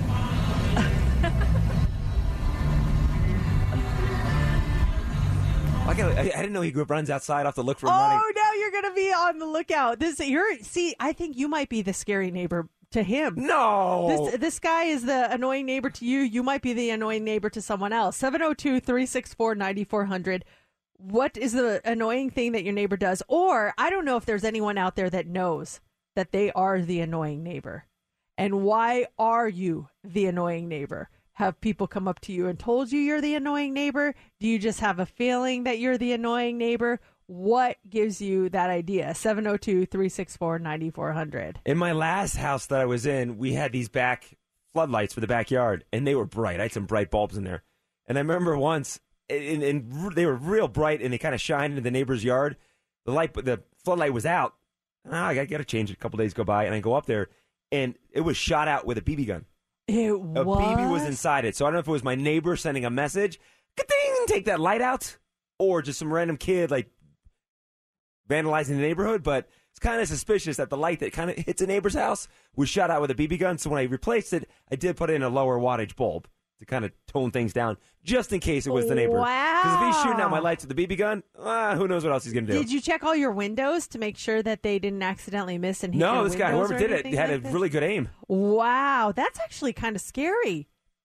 I, gotta, I, I didn't know he runs outside off to look for him running. Oh, now you're gonna be on the lookout. This you're see. I think you might be the scary neighbor to him. No. This this guy is the annoying neighbor to you. You might be the annoying neighbor to someone else. seven oh two, three six four, nine four hundred. What is the annoying thing that your neighbor does? Or I don't know if there's anyone out there that knows that they are the annoying neighbor. And why are you the annoying neighbor? Have people come up to you and told you you're the annoying neighbor? Do you just have a feeling that you're the annoying neighbor? What gives you that idea? seven oh two, three six four, nine four hundred. In my last house that I was in, we had these back floodlights for the backyard, and they were bright. I had some bright bulbs in there. And I remember once, and, and they were real bright, and they kind of shined into the neighbor's yard. The light, the floodlight was out. Oh, I got to change it. A couple days go by, and I go up there, and it was shot out with a B B gun. It A was? B B was inside it. So I don't know if it was my neighbor sending a message, ka-ding, take that light out, or just some random kid like vandalizing the neighborhood. But it's kind of suspicious that the light that kind of hits a neighbor's house was shot out with a B B gun. So when I replaced it, I did put in a lower wattage bulb to kind of tone things down, just in case it was the neighbor. Wow. Because if he's shooting out my lights with the B B gun, ah, who knows what else he's going to do. Did you check all your windows to make sure that they didn't accidentally miss and hit no, your this guy, windows whoever or did it, anything had like a this? really good aim. Wow, that's actually kind of scary.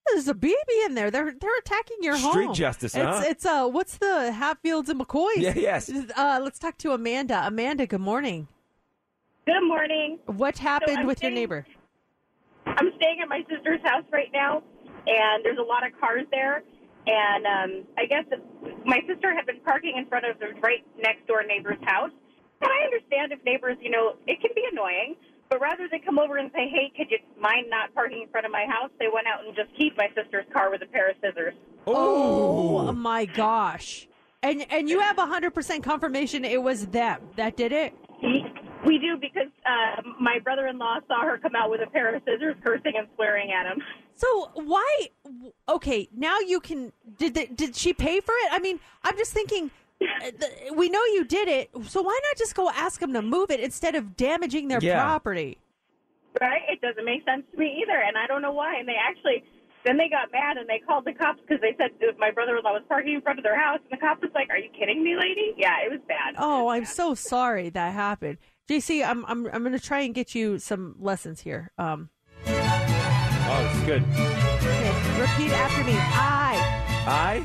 there's a baby in there. They're they're attacking your home. Street justice, it's, huh? It's uh, what's the Hatfields and McCoys? Yeah, yes. Uh, let's talk to Amanda. Amanda, good morning. Good morning. What happened So I'm with staying- your neighbor? I'm staying at my sister's house right now, and there's a lot of cars there. And um, I guess my sister had been parking in front of the right next door neighbor's house. And I understand if neighbors, you know, it can be annoying. But rather than come over and say, hey, could you mind not parking in front of my house, they went out and just keyed my sister's car with a pair of scissors. Oh, my gosh. And and you have one hundred percent confirmation it was them that did it? We do because uh, my brother-in-law saw her come out with a pair of scissors, cursing and swearing at him. So why? Okay, now you can. Did the, did she pay for it? I mean, I'm just thinking. uh, the- We know you did it, so why not just go ask them to move it instead of damaging their Yeah. property? Right? It doesn't make sense to me either, and I don't know why. And they actually, then they got mad and they called the cops because they said that my brother-in-law was parking in front of their house, and the cop was like, "Are you kidding me, lady?" Yeah, it was bad. Oh, I'm so sorry that happened, J C. I'm I'm I'm going to try and get you some lessons here. Um, Oh, this is good. okay, repeat after me. I.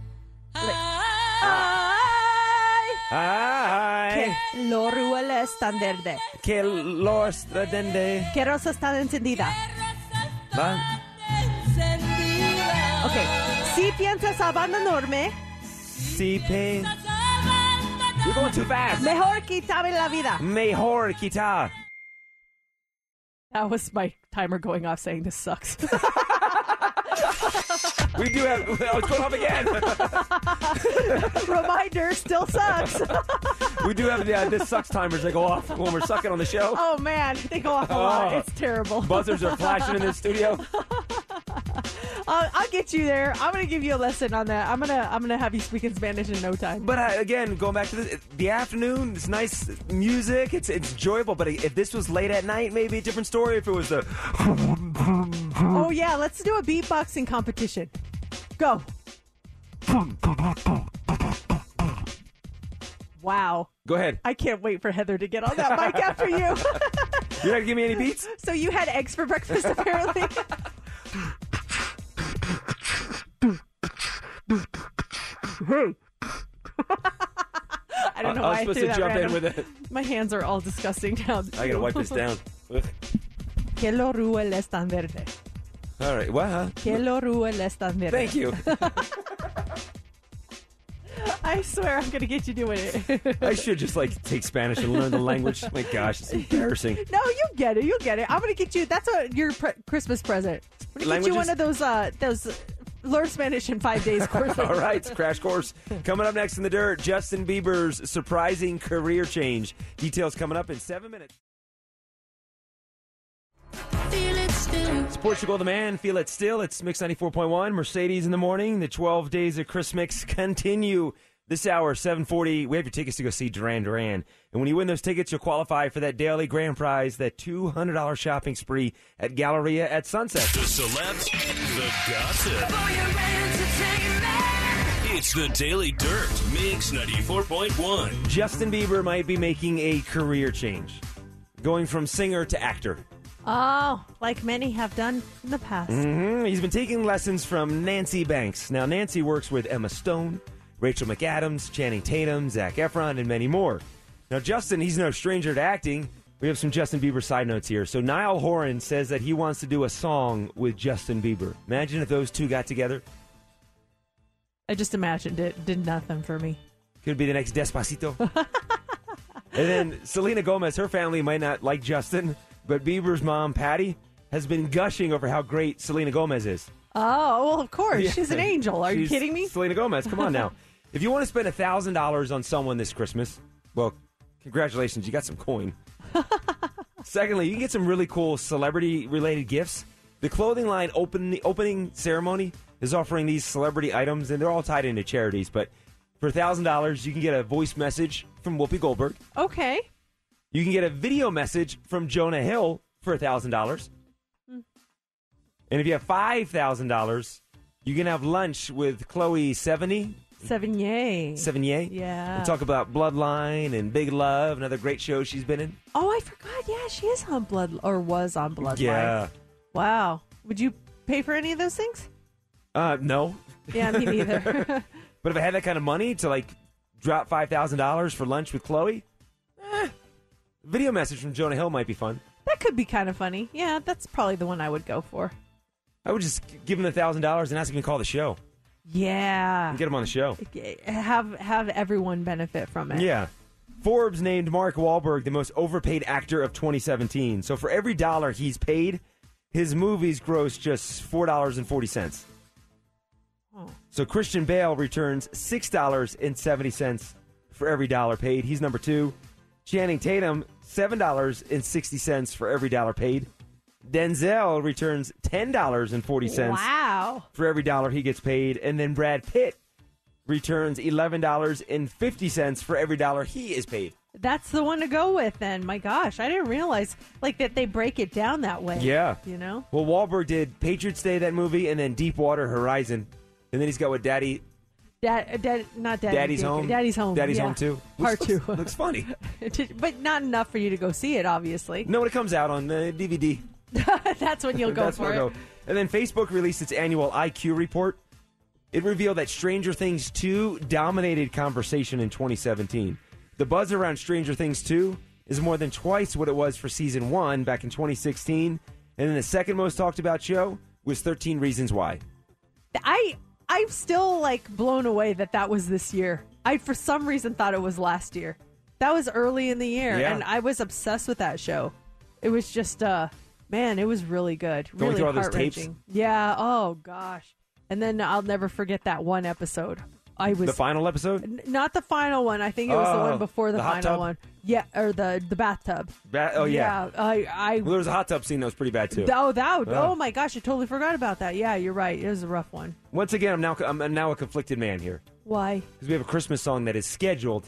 I. I. I. Que lo ruele están verde. Que lo stradende. Que rosa está encendida. Va. Okay. Si piensas abandonarme, Si pe. You're going too fast. mejor quítame la vida. Mejor quitar. That was my timer going off saying this sucks. We do have. Oh, it's going off again. Reminder, still sucks. We do have yeah, this sucks timers that go off when we're sucking on the show. Oh man, they go off a lot. Oh. It's terrible. Buzzers are flashing in the studio. Uh, I'll get you there. I'm gonna give you a lesson on that. I'm gonna I'm gonna have you speak in Spanish in no time. But uh, again, going back to the, the afternoon, it's nice music. It's it's enjoyable. But if this was late at night, maybe a different story. If it was the Oh yeah, let's do a beatboxing competition. Go. Wow. go ahead. I can't wait for Heather to get on that mic after you. You're not gonna give me any beats. So you had eggs for breakfast, apparently. Hey. I don't know I was why I supposed threw to that jump random. in with it. My hands are all disgusting now. I gotta wipe this down. Ugh. Que lo ruele están verde. All right. Well, Que lo ruele están verde. thank you. I swear I'm going to get you doing it. I should just like take Spanish and learn the language. My gosh, it's embarrassing. No, you get it. You get it. I'm going to get you. That's a, your pre- Christmas present. I'm going to get you Languages? one of those, uh, those learn Spanish in five days courses. All right, it's Crash Course. Coming up next in the dirt, Justin Bieber's surprising career change. Details coming up in seven minutes. It's Portugal the Man, Feel It Still. It's Mix ninety-four point one, Mercedes in the morning. The twelve days of Chris Mix continue this hour, seven forty. We have your tickets to go see Duran Duran. And when you win those tickets, you'll qualify for that daily grand prize, that two hundred dollars shopping spree at Galleria at Sunset. The celebs, the gossip. It's the Daily Dirt, Mix ninety-four point one. Justin Bieber might be making a career change, going from singer to actor. Oh, like many have done in the past. Mm-hmm. He's been taking lessons from Nancy Banks. Now, Nancy works with Emma Stone, Rachel McAdams, Channing Tatum, Zac Efron, and many more. Now, Justin, he's no stranger to acting. We have some Justin Bieber side notes here. So, Niall Horan says that he wants to do a song with Justin Bieber. Imagine if those two got together. I just imagined it. Did nothing for me. Could be the next Despacito. And then Selena Gomez, her family might not like Justin, but Bieber's mom, Patty, has been gushing over how great Selena Gomez is. Oh, well, of course. Yeah. She's an angel. Are you She's kidding me? Selena Gomez, come on now. If you want to spend one thousand dollars on someone this Christmas, well, congratulations, you got some coin. Secondly, you can get some really cool celebrity-related gifts. The clothing line open, the opening ceremony is offering these celebrity items, and they're all tied into charities. But for one thousand dollars, you can get a voice message from Whoopi Goldberg. Okay. You can get a video message from Jonah Hill for one thousand dollars. Mm. And if you have five thousand dollars, you can have lunch with Chloe Sevigny. Sevigny. Sevigny. Yeah. We'll talk about Bloodline and Big Love, another great show she's been in. Oh, I forgot. Yeah, she is on Blood, or was on Bloodline. Yeah. Wow. Would you pay for any of those things? Uh, no. Yeah, me neither. But if I had that kind of money to, like, drop five thousand dollars for lunch with Chloe, eh, video message from Jonah Hill might be fun. That could be kind of funny. Yeah, that's probably the one I would go for. I would just give him the one thousand dollars and ask him to call the show. Yeah. And get him on the show. Have have everyone benefit from it. Yeah. Forbes named Mark Wahlberg the most overpaid actor of twenty seventeen. So for every dollar he's paid, his movies gross just four dollars and forty cents. Oh. So Christian Bale returns six dollars and seventy cents for every dollar paid. He's number two. Channing Tatum, seven dollars and sixty cents for every dollar paid. Denzel returns ten dollars and forty cents wow. for every dollar he gets paid. And then Brad Pitt returns eleven dollars and fifty cents for every dollar he is paid. That's the one to go with then. My gosh, I didn't realize like that they break it down that way. Yeah. You know? Well, Wahlberg did Patriots Day, that movie, and then Deepwater Horizon. And then he's got what, Daddy... Dad, dad, not Daddy Daddy's Home? Daddy's Home. Daddy's yeah. Home two? Part Looks, two. Looks funny. But not enough for you to go see it, obviously. No, when it comes out on the D V D. That's when you'll go That's for where it. I'll go. And then Facebook released its annual I Q report. It revealed that Stranger Things two dominated conversation in twenty seventeen. The buzz around Stranger Things two is more than twice what it was for season one back in twenty sixteen. And then the second most talked about show was thirteen Reasons Why. I I'm still like blown away that that was this year. I for some reason thought it was last year. That was early in the year, Yeah. and I was obsessed with that show. It was just uh man, it was really good. Going really through all those heart-wrenching. tapes? Yeah, oh gosh. And then I'll never forget that one episode. I was The final episode? N- not the final one. I think it was the Oh, one before the, the hot final tub? one. Yeah, or the the bathtub. Ba- oh, yeah. Yeah, I I Well, there was a hot tub scene that was pretty bad, too. Oh, that. Oh. Oh my gosh, I totally forgot about that. Yeah, you're right. It was a rough one. Once again, I'm now I'm now a conflicted man here. Why? Because we have a Christmas song that is scheduled.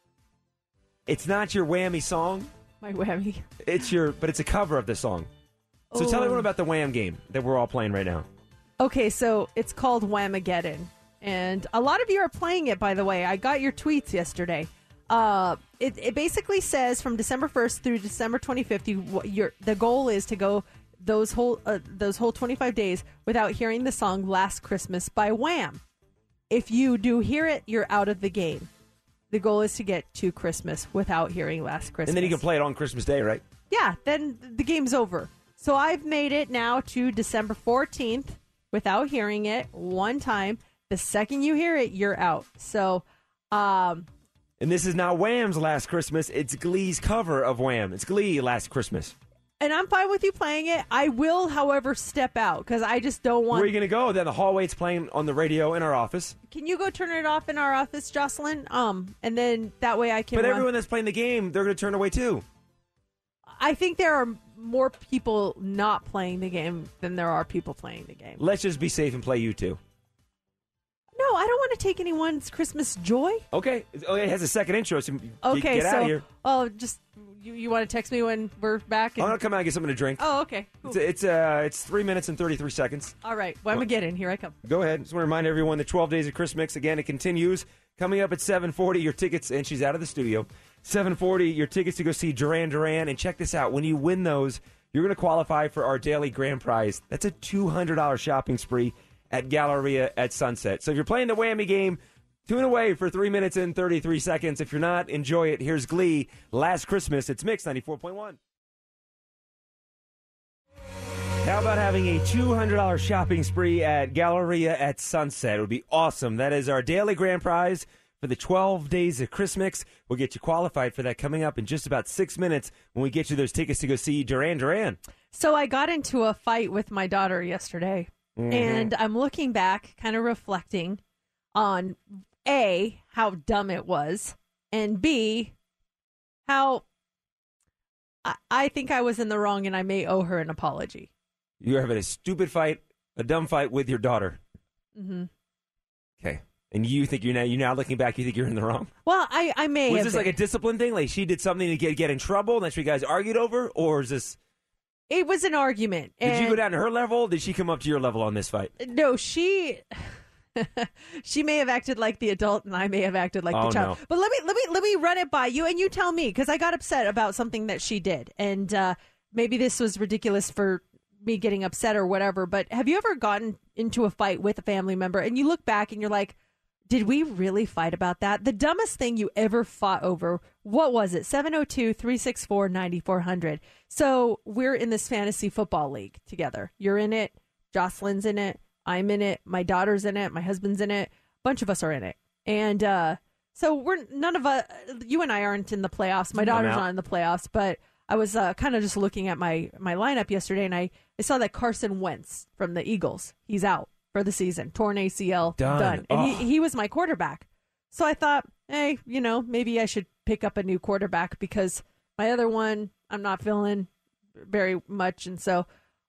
It's not your whammy song. My whammy. It's your, but it's a cover of the song. So Oh. tell everyone about the Wham game that we're all playing right now. Okay, so it's called Whamageddon, and a lot of you are playing it. By the way, I got your tweets yesterday. Uh, it, it basically says from December first through December twenty-fifth, you, what your the goal is to go those whole uh, those whole twenty-five days without hearing the song "Last Christmas" by Wham. If you do hear it, you're out of the game. The goal is to get to Christmas without hearing "Last Christmas," And then you can play it on Christmas Day, right? Yeah, then the game's over. So I've made it now to December fourteenth without hearing it one time. The second you hear it, you're out. So, um, And this is not Wham's Last Christmas. It's Glee's cover of Wham. It's Glee Last Christmas. and I'm fine with you playing it. I will, however, step out because I just don't want. Where are you going to go? Down the hallway. It's playing on the radio in our office. Can you go turn it off in our office, Jocelyn? Um, and then that way I can. But run- everyone that's playing the game, they're going to turn away too. I think there are more people not playing the game than there are people playing the game. Let's just be safe and play you two. No, I don't want to take anyone's Christmas joy. Okay. Oh, it has a second intro, so you- Okay, get out so of here. oh, just you, you want to text me when we're back? I'm And, going to come out and get something to drink. oh, okay. Cool. It's it's uh it's three minutes and thirty-three seconds. All right. Well, I'm gonna get in. Here I come. Go ahead. Just want to remind everyone the twelve Days of Chris Mix, again, it continues. Coming up at seven forty, your tickets, and she's out of the studio. seven forty, your tickets to go see Duran Duran. And check this out. When you win those, you're going to qualify for our daily grand prize. That's a two hundred dollars shopping spree at Galleria at Sunset. So if you're playing the Whammy game, tune away for three minutes and thirty-three seconds. If you're not, enjoy it. Here's Glee, Last Christmas. It's Mix ninety-four point one. How about having a two hundred dollars shopping spree at Galleria at Sunset? It would be awesome. That is our daily grand prize for the twelve Days of Chris Mix. We'll get you qualified for that coming up in just about six minutes when we get you those tickets to go see Duran Duran. So I got into a fight with my daughter yesterday, Mhm. and I'm looking back, kind of reflecting on A, how dumb it was, and B, how I, I think I was in the wrong and I may owe her an apology. You're having a stupid fight, a dumb fight with your daughter. Mm-hmm. Okay. And you think you're now, you're now looking back, you think you're in the wrong? Well, I, I may Was have this like a discipline thing? Like she did something to get get in trouble and that's what you guys argued over? Or is this... It was an argument. Did and you go down to her level? Did she come up to your level on this fight? No, she she may have acted like the adult and I may have acted like Oh, the child. no. But let me let me let me run it by you and you tell me because I got upset about something that she did. And uh, maybe this was ridiculous for me getting upset or whatever, but have you ever gotten into a fight with a family member, and you look back and you're like, did we really fight about that? The dumbest thing you ever fought over, what was it? seven oh two, three six four, nine four zero zero. So we're in this fantasy football league together. You're in it. Jocelyn's in it. I'm in it. My daughter's in it. My husband's in it. A bunch of us are in it. And uh, so we're none of us, you and I aren't in the playoffs. My daughter's not in the playoffs, but I was uh, kind of just looking at my, my lineup yesterday, and I, I saw that Carson Wentz from the Eagles, he's out for the season. Torn A C L, done. done. And oh. he, he was my quarterback. So I thought, hey, you know, maybe I should pick up a new quarterback because my other one I'm not feeling very much. And so,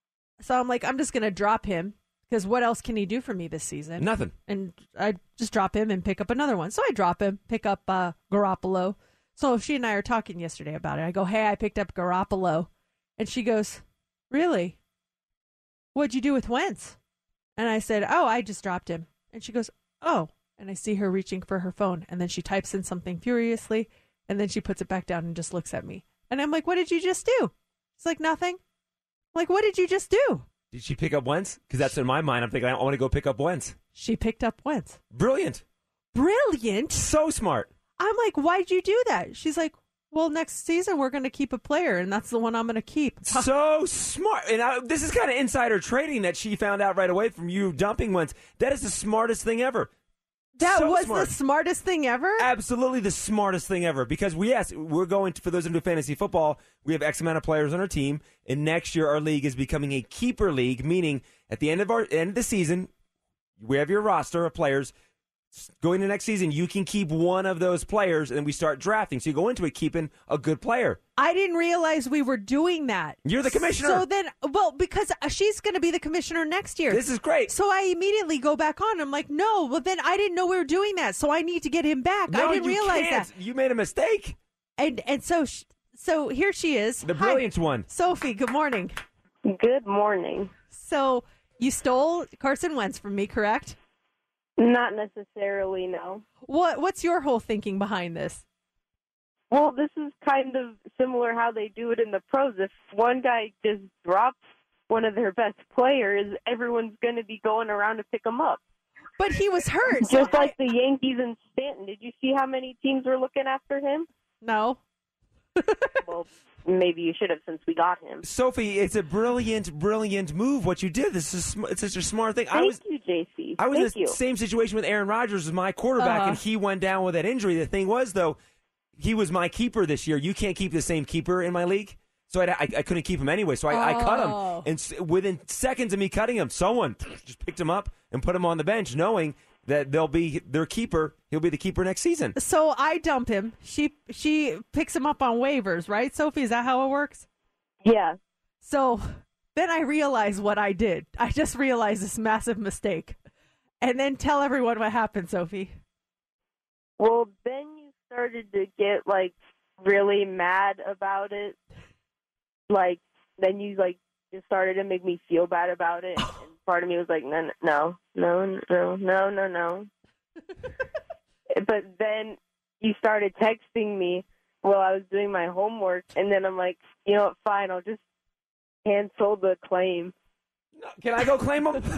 so I'm like, I'm just going to drop him because what else can he do for me this season? Nothing. And I just drop him and pick up another one. So I drop him, pick up uh, Garoppolo. So she and I are talking yesterday about it. I go, hey, I picked up Garoppolo. And she goes, really? What'd you do with Wentz? And I said, oh, I just dropped him. And she goes, oh. And I see her reaching for her phone. And then she types in something furiously. And then she puts it back down and just looks at me. And I'm like, what did you just do? It's like, nothing. I'm like, what did you just do? Did she pick up Wentz? Because that's in my mind. I'm thinking, I want to go pick up Wentz. She picked up Wentz. Brilliant. Brilliant? So smart. I'm like, why'd you do that? She's like, well, next season we're going to keep a player, and that's the one I'm going to keep. So smart. And I, this is kind of insider trading that she found out right away from you dumping Wentz. That is the smartest thing ever. That so was smart. the smartest thing ever? Absolutely the smartest thing ever. Because, we, yes, we're going to, for those who do fantasy football, we have X amount of players on our team, and next year our league is becoming a keeper league, meaning at the end of our end of the season, we have your roster of players. Going to next season, you can keep one of those players, and then we start drafting. So you go into it keeping a good player. I didn't realize we were doing that. You're the commissioner. So then, well, because she's going to be the commissioner next year. This is great. So I immediately go back on. I'm like, no, well, then I didn't know we were doing that. So I need to get him back. No, I didn't you realize can't. that. You made a mistake. And and so sh- so here she is. The brilliant Hi. one. Sophie, good morning. Good morning. So you stole Carson Wentz from me, correct? Not necessarily, no. What What's your whole thinking behind this? Well, this is kind of similar how they do it in the pros. If one guy just drops one of their best players, everyone's going to be going around to pick him up. But he was hurt. Just so like I... the Yankees and Stanton. Did you see how many teams were looking after him? No. Well, maybe you should have since we got him. Sophie, it's a brilliant, brilliant move what you did. This is sm- it's such a smart thing. Thank I was, you, J C. I was Thank in the you. same situation with Aaron Rodgers as my quarterback, Uh-huh. and he went down with that injury. The thing was, though, he was my keeper this year. You can't keep the same keeper in my league. So I, I, I couldn't keep him anyway, so I, I cut him. Oh. And s- within seconds of me cutting him, someone just picked him up and put him on the bench, knowing that they'll be their keeper. He'll be the keeper next season. So I dump him. She she picks him up on waivers, right, Sophie? Is that how it works? Yeah. So then I realize what I did. I just realized this massive mistake. And then tell everyone what happened, Sophie. Well, then you started to get, like, really mad about it. Like, then you, like, just started to make me feel bad about it. And part of me was like, no, no, no, no, no, no, no. But then you started texting me while I was doing my homework, and then I'm like, you know what, fine, I'll just cancel the claim. No, can I go claim him?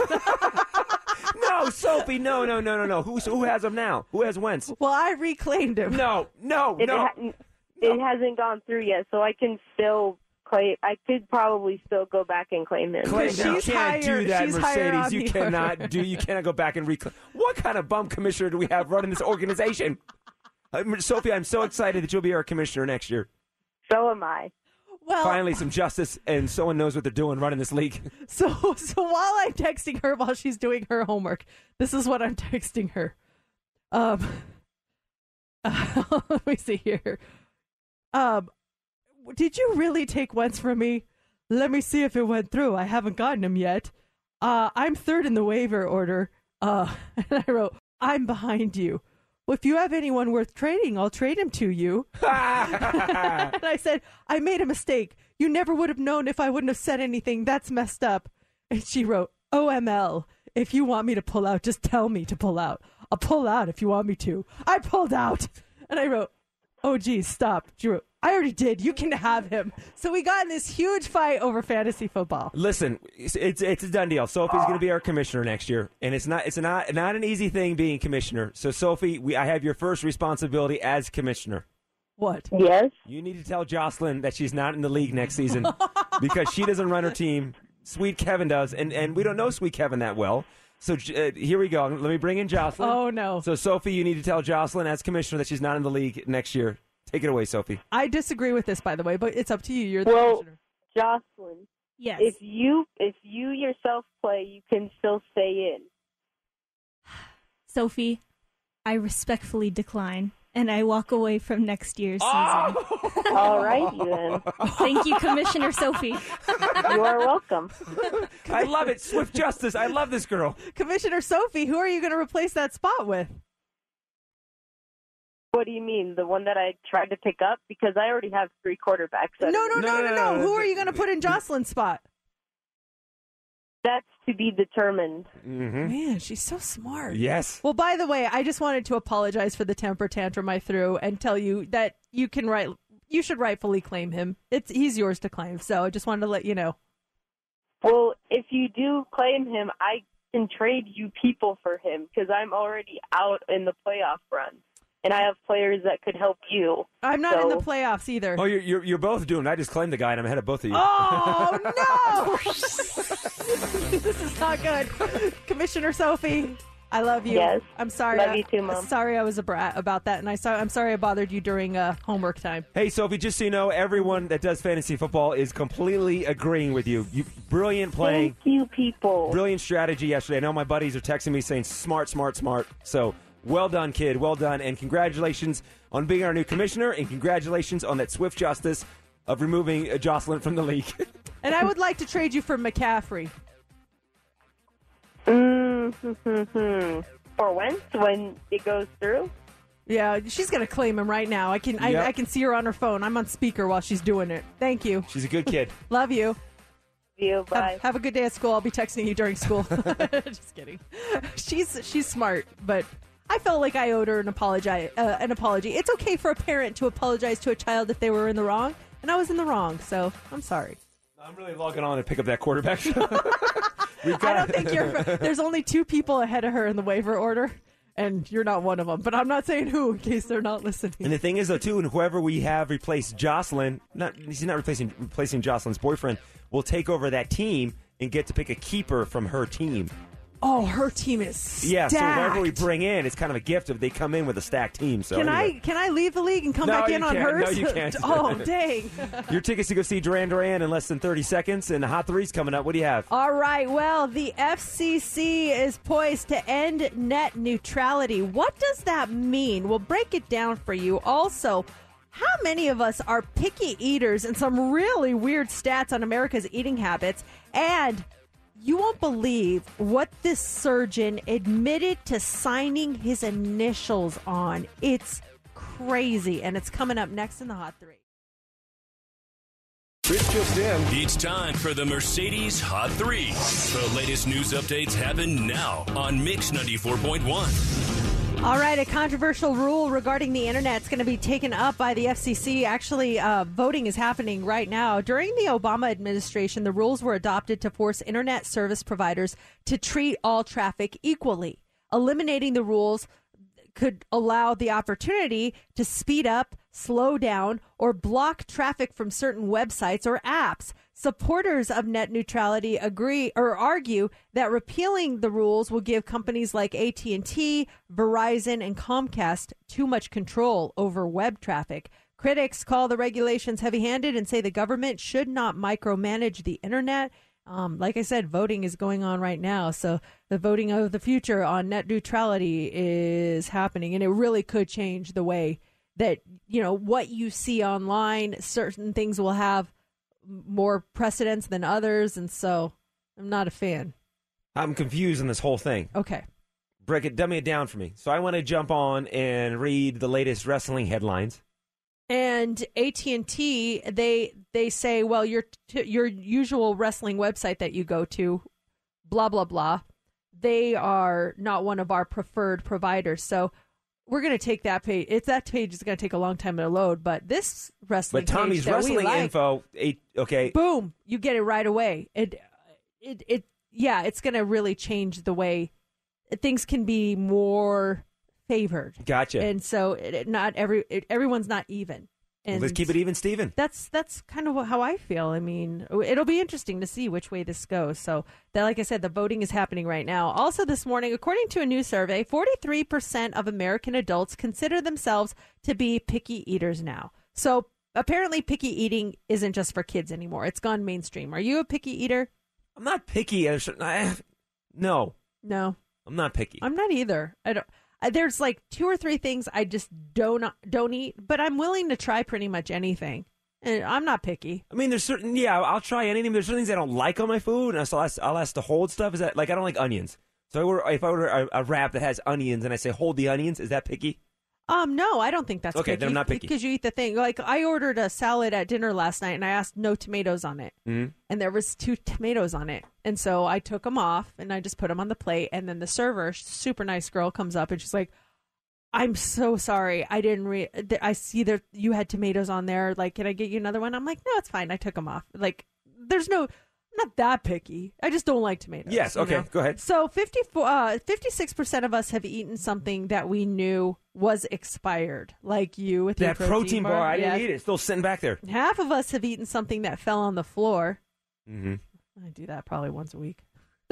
No, Sophie, no, no, no, no, no. Who's, who has him now? Who has Wentz? Well, I reclaimed him. No, no, It, no. ha- it hasn't gone through yet, so I can still claim. I could probably still go back and claim him. Claim, She's you can't higher- do that, she's higher Mercedes. on You the cannot order. do. You cannot go back and reclaim. What kind of bum commissioner do we have running this organization? Uh, Sophie, I'm so excited that you'll be our commissioner next year. So am I. Well, Finally, some justice, and someone knows what they're doing running this league. So, so while I'm texting her while she's doing her homework, this is what I'm texting her. Um, uh, let me see here. Um, did you really take Wentz from me? Let me see if it went through. I haven't gotten him yet. Uh, I'm third in the waiver order. Uh, and I wrote, I'm behind you. Well, if you have anyone worth trading, I'll trade him to you. And I said, I made a mistake. You never would have known if I wouldn't have said anything. That's messed up. And she wrote, O M L. If you want me to pull out, just tell me to pull out. I'll pull out if you want me to. I pulled out. And I wrote, oh, geez, stop. She wrote, I already did. You can have him. So we got in this huge fight over fantasy football. Listen, it's it's, it's a done deal. Sophie's going to be our commissioner next year, and it's not it's not not an easy thing being commissioner. So Sophie, we I have your first responsibility as commissioner. What? Yes. You need to tell Jocelyn that she's not in the league next season because she doesn't run her team. Sweet Kevin does, and and we don't know Sweet Kevin that well. So uh, here we go. Let me bring in Jocelyn. Oh no. So Sophie, you need to tell Jocelyn as commissioner that she's not in the league next year. Take it away, Sophie. I disagree with this, by the way, but it's up to you. You're the Well, commissioner. Jocelyn, Yes. if you if you yourself play, you can still stay in. Sophie, I respectfully decline, and I walk away from next year's season. All righty then. Thank you, Commissioner Sophie. You are welcome. I love it. Swift justice. I love this girl. Commissioner Sophie, who are you going to replace that spot with? What do you mean? The one that I tried to pick up? Because I already have three quarterbacks. No, that- no, no, no, no. Who are you going to put in Jocelyn's spot? That's to be determined. Mm-hmm. Man, she's so smart. Yes. Well, by the way, I just wanted to apologize for the temper tantrum I threw and tell you that you can right, you should rightfully claim him. It's he's yours to claim. So I just wanted to let you know. Well, if you do claim him, I can trade you people for him because I'm already out in the playoff run. And I have players that could help you. I'm not so. in the playoffs either. Oh, you're, you're you're both doomed. I just claimed the guy, and I'm ahead of both of you. Oh, no! This is not good. Commissioner Sophie, I love you. Yes. I'm sorry. Love I, you too, Mom. Sorry I was a brat about that, and I saw, I'm sorry I bothered you during uh, homework time. Hey, Sophie, just so you know, everyone that does fantasy football is completely agreeing with you. You brilliant playing. Thank you, people. Brilliant strategy yesterday. I know my buddies are texting me saying smart, smart, smart. So well done, kid. Well done. And congratulations on being our new commissioner, and congratulations on that swift justice of removing uh, Jocelyn from the league. And I would like to trade you for McCaffrey. Mm-hmm. For when? When it goes through? Yeah, she's going to claim him right now. I can I, Yep. I can see her on her phone. I'm on speaker while she's doing it. Thank you. She's a good kid. Love you. You, bye. Have, have a good day at school. I'll be texting you during school. Just kidding. She's she's smart, but I felt like I owed her an apology. Uh, an apology. It's okay for a parent to apologize to a child if they were in the wrong, and I was in the wrong, so I'm sorry. I'm really logging on to pick up that quarterback. We've got I don't think you're. There's only two people ahead of her in the waiver order, and you're not one of them. But I'm not saying who, in case they're not listening. And the thing is, though, too, and whoever we have replace Jocelyn, not he's not replacing replacing Jocelyn's boyfriend, will take over that team and get to pick a keeper from her team. Oh, her team is stacked. Yeah, so whoever we bring in, it's kind of a gift if they come in with a stacked team. So Can anyway. I can I leave the league and come No, back you in on can't. hers? No, you can't. Oh, dang. Your tickets to go see Duran Duran in less than thirty seconds, and the Hot Three's coming up. What do you have? All right. Well, the F C C is poised to end net neutrality. What does that mean? We'll break it down for you. Also, how many of us are picky eaters, and some really weird stats on America's eating habits? And you won't believe what this surgeon admitted to signing his initials on. It's crazy, and it's coming up next in the Hot Three. Chris just in. It's time for the Mercedes Hot Three. The latest news updates happen now on Mix ninety-four point one. All right, a controversial rule regarding the internet is going to be taken up by the F C C. Actually, uh, voting is happening right now. During the Obama administration, the rules were adopted to force internet service providers to treat all traffic equally. Eliminating the rules could allow the opportunity to speed up, slow down, or block traffic from certain websites or apps. Supporters of net neutrality agree or argue that repealing the rules will give companies like A T and T, Verizon, and Comcast too much control over web traffic. Critics call the regulations heavy-handed and say the government should not micromanage the internet. Um, like I said, voting is going on right now. So the voting of the future on net neutrality is happening, and it really could change the way that, you know, what you see online. Certain things will have more precedence than others, and so I'm not a fan. I'm confused in this whole thing. Okay. Break it, dummy it down for me. So I want to jump on and read the latest wrestling headlines. And A T and T, they they say, well, your t- your usual wrestling website that you go to, blah, blah, blah, they are not one of our preferred providers. So we're going to take that page. It's that page is going to take a long time to load, but this wrestling But Tommy's page that we wrestling like, info, eight, okay. boom, you get it right away. It, it, it, yeah, it's going to really change the way things can be more favored. Gotcha. And so it, it not every it, everyone's not even. And Let's keep it even, Steven. That's that's kind of how I feel. I mean, it'll be interesting to see which way this goes. So, that, like I said, the voting is happening right now. Also this morning, according to a new survey, forty-three percent of American adults consider themselves to be picky eaters now. So, apparently picky eating isn't just for kids anymore. It's gone mainstream. Are you a picky eater? I'm not picky. I, no. No. I'm not picky. I'm not either. I don't I, there's like two or three things I just don't don't eat, but I'm willing to try pretty much anything. And I'm not picky. I mean, there's certain, yeah, I'll try anything. There's certain things I don't like on my food, and so I'll ask, I'll ask to hold stuff. Is that, like, I don't like onions. So I order, if I order a, a wrap that has onions and I say, hold the onions, is that picky? Um, no, I don't think that's okay, picky. then I'm not picky. Because you eat the thing. Like, I ordered a salad at dinner last night, and I asked no tomatoes on it. Mm-hmm. And there was two tomatoes on it. And so I took them off, and I just put them on the plate. And then the server, super nice girl, comes up, and she's like, I'm so sorry. I didn't re- I see that you had tomatoes on there. Like, can I get you another one? I'm like, no, it's fine. I took them off. Like, there's no, I'm not that picky. I just don't like tomatoes. Yes. Okay. know? Go ahead. So fifty-four, uh, fifty-six percent of us have eaten something that we knew was expired, like you with your that protein bar. I didn't Yes. eat it. It's still sitting back there. Half of us have eaten something that fell on the floor. Mm-hmm. I do that probably once a week.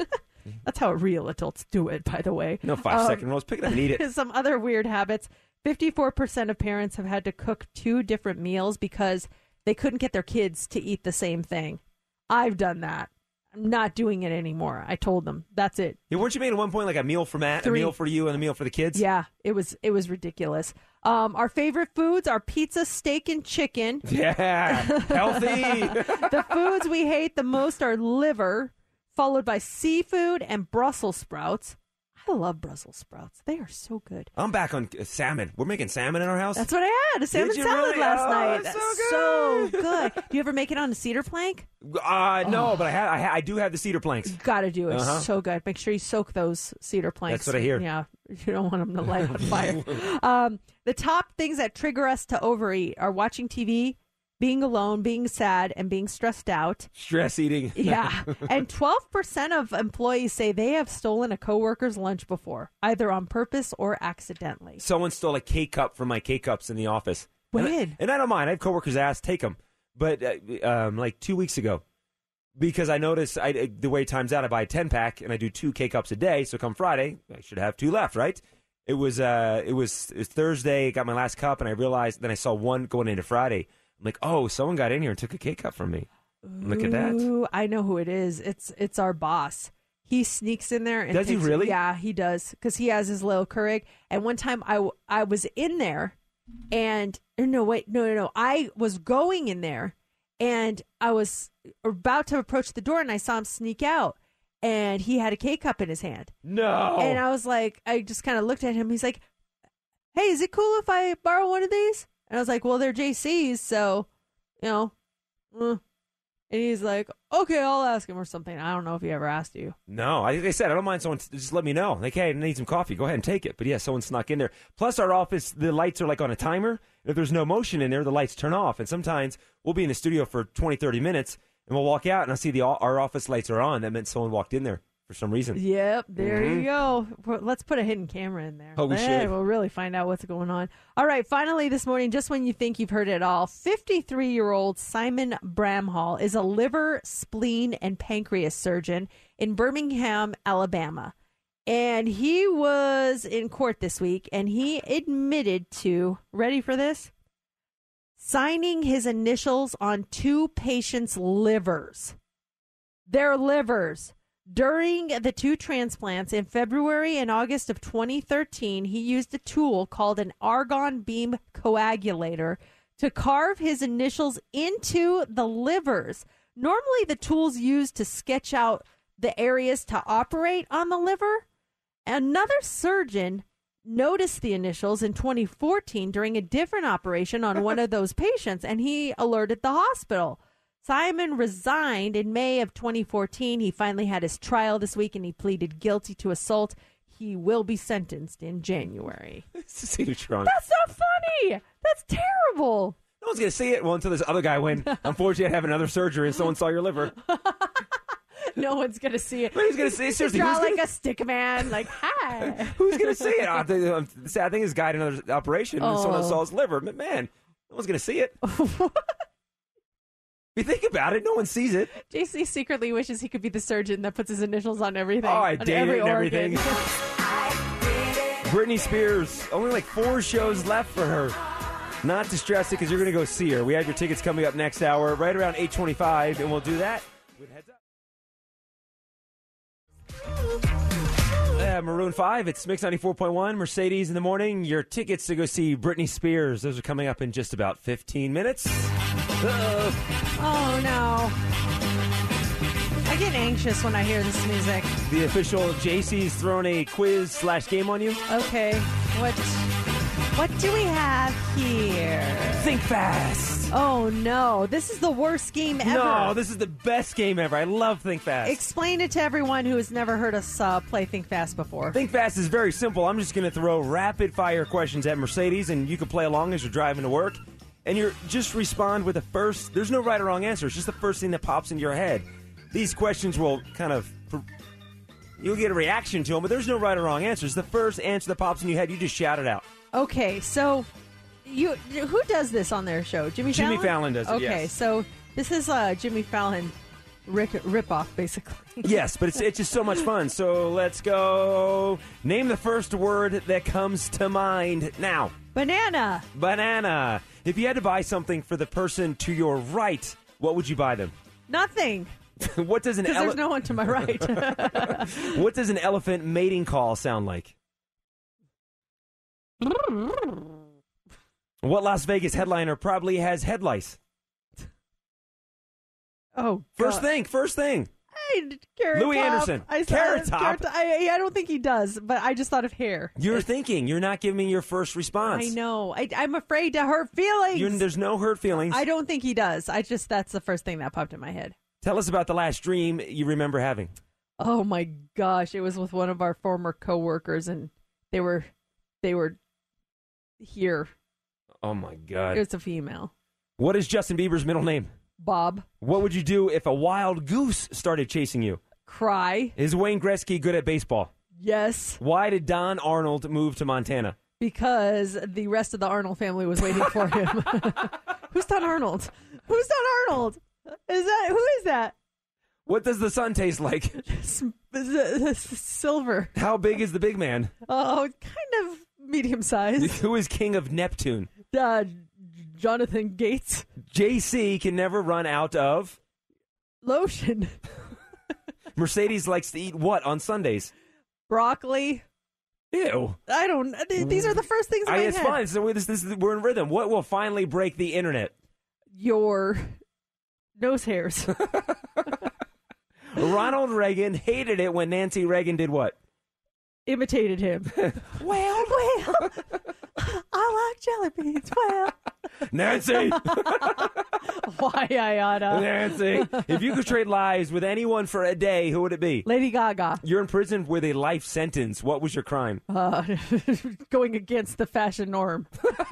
That's how real adults do it, by the way. No five Um, second rolls. Pick it up and eat it. Some other weird habits. fifty-four percent of parents have had to cook two different meals because they couldn't get their kids to eat the same thing. I've done that. I'm not doing it anymore. I told them that's it. Yeah, weren't you making at one point like a meal for Matt, Three. a meal for you, and a meal for the kids? Yeah, it was it was ridiculous. Um, our favorite foods are pizza, steak, and chicken. Yeah, healthy. The foods we hate the most are liver, followed by seafood and Brussels sprouts. I love Brussels sprouts. They are so good. I'm back on uh, salmon. We're making salmon in our house. That's what I had, a salmon Did you salad really? last Oh, night. that's That's so so good. Do you ever make it on a cedar plank? Uh, no, Oh. but I, ha- I, ha- I do have the cedar planks. You got to do it. Uh-huh. It's so good. Make sure you soak those cedar planks. That's what I hear. Yeah, you don't want them to light on fire. um, the top things that trigger us to overeat are watching T V, being alone, being sad, and being stressed out. Stress eating. Yeah. And twelve percent of employees say they have stolen a coworker's lunch before, either on purpose or accidentally. Someone stole a K-cup from my K-cups in the office. When? And I, and I don't mind. I have coworkers ask, take them. But uh, um, like two weeks ago, because I noticed I, the way time's out, I buy a ten-pack, and I do two K-cups a day. So come Friday, I should have two left, right? It was, uh, it was, it was Thursday, got my last cup, and I realized, then I saw one going into Friday. I'm like, oh, someone got in here and took a K-cup from me. Look at that. Ooh, I know who it is. It's it's our boss. He sneaks in there. And Does he takes- really? Yeah, he does. Because he has his little Keurig. And one time I, w- I was in there and, no, wait, no, no, no. I was going in there and I was about to approach the door and I saw him sneak out. And he had a K-cup in his hand. No. And I was like, I just kind of looked at him. He's like, hey, is it cool if I borrow one of these? And I was like, well, they're J C's, so, you know. Uh. And he's like, okay, I'll ask him or something. I don't know if he ever asked you. No, like I said, I don't mind someone t- just let me know. Like, hey, I need some coffee. Go ahead and take it. But yeah, someone snuck in there. Plus, our office, the lights are like on a timer. If there's no motion in there, the lights turn off. And sometimes we'll be in the studio for twenty, thirty minutes, and we'll walk out, and I'll see the our office lights are on. That meant someone walked in there for some reason. Yep, there Mhm. you go. Well, let's put a hidden camera in there. Oh, we Then should. We'll really find out what's going on. All right, finally this morning, just when you think you've heard it all, fifty-three-year-old Simon Bramhall is a liver, spleen, and pancreas surgeon in Birmingham, Alabama. And he was in court this week, and he admitted to, ready for this? Signing his initials on two patients' livers. Their livers. During the two transplants in February and August of twenty thirteen, he used a tool called an argon beam coagulator to carve his initials into the livers. Normally, the tool's used to sketch out the areas to operate on the liver. Another surgeon noticed the initials in twenty fourteen during a different operation on one of those patients, and he alerted the hospital. Simon resigned in May of twenty fourteen. He finally had his trial this week, and he pleaded guilty to assault. he will be sentenced in January. Too strong. That's not funny. That's terrible. No one's going to see it. Well, until this other guy went, unfortunately, I have another surgery and someone saw your liver. No one's going to see it. Who's going to see it? Seriously, Draw who's like gonna... a stick man. Like, hi. Who's going to see it? Oh, the, the sad thing is, guy had another operation and Oh. someone else saw his liver. But man, no one's going to see it. If you think about it, no one sees it. J C secretly wishes he could be the surgeon that puts his initials on everything. Oh, I on date every it and organ. everything. Britney Spears, only like four shows left for her. Not to stress it because you're going to go see her. We have your tickets coming up next hour, right around eight twenty-five, and we'll do that with Heads Up. Uh, Maroon five, it's Mix ninety-four point one, Mercedes in the morning. Your tickets to go see Britney Spears. Those are coming up in just about fifteen minutes. Uh-oh. Oh, no. I get anxious when I hear this music. The official J C's thrown a quiz slash game on you. Okay, what what do we have here? Think fast. Oh, no. This is the worst game ever. No, this is the best game ever. I love Think Fast. Explain it to everyone who has never heard us uh, play Think Fast before. Think Fast is very simple. I'm just going to throw rapid-fire questions at Mercedes, and you can play along as you're driving to work. And you're just respond with the first. There's no right or wrong answer. It's just the first thing that pops into your head. These questions will kind of. You'll get a reaction to them, but there's no right or wrong answer. It's the first answer that pops in your head. You just shout it out. Okay, so you who does this on their show? Jimmy Fallon? Jimmy Fallon does it, Okay, yes. so this is uh, Jimmy Fallon rick, ripoff, basically. Yes, but it's it's just so much fun. So let's go. Name the first word that comes to mind now. Banana. Banana. If you had to buy something for the person to your right, what would you buy them? Nothing. What does an Because ele- there's no one to my right. What does an elephant mating call sound like? What Las Vegas headliner probably has head lice? Oh, First God. thing, first thing. Hey, Carrot Louis Top. Anderson. I saw Carrot it. Top. Carrot Top. I, I don't think he does, but I just thought of hair. You're thinking. You're not giving me your first response. I know. I, I'm afraid to hurt feelings. You're, there's no hurt feelings. I don't think he does. I just, that's the first thing that popped in my head. Tell us about the last dream you remember having. Oh my gosh, it was with one of our former coworkers, and they were, they were here. Oh my God. It was a female. What is Justin Bieber's middle name? Bob. What would you do if a wild goose started chasing you? Cry. Is Wayne Gretzky good at baseball? Yes. Why did Don Arnold move to Montana? Because the rest of the Arnold family was waiting for him. Who's Don Arnold? Who's Don Arnold? Is that who is that? What does the sun taste like? Silver. How big is the big man? Oh, kind of medium size. Who is king of Neptune? Uh, Jonathan Gates. J C can never run out of Lotion. Mercedes likes to eat what on Sundays? Broccoli. Ew. I don't. These are the first things in I, my it's head. fine. So this, this, we're in rhythm. What will finally break the internet? Your nose hairs. Ronald Reagan hated it when Nancy Reagan did what? Imitated him. well, well, I like jelly beans. Well, Nancy. why I oughta. Nancy. If you could trade lives with anyone for a day, who would it be? Lady Gaga. You're in prison with a life sentence. What was your crime? Uh, going against the fashion norm.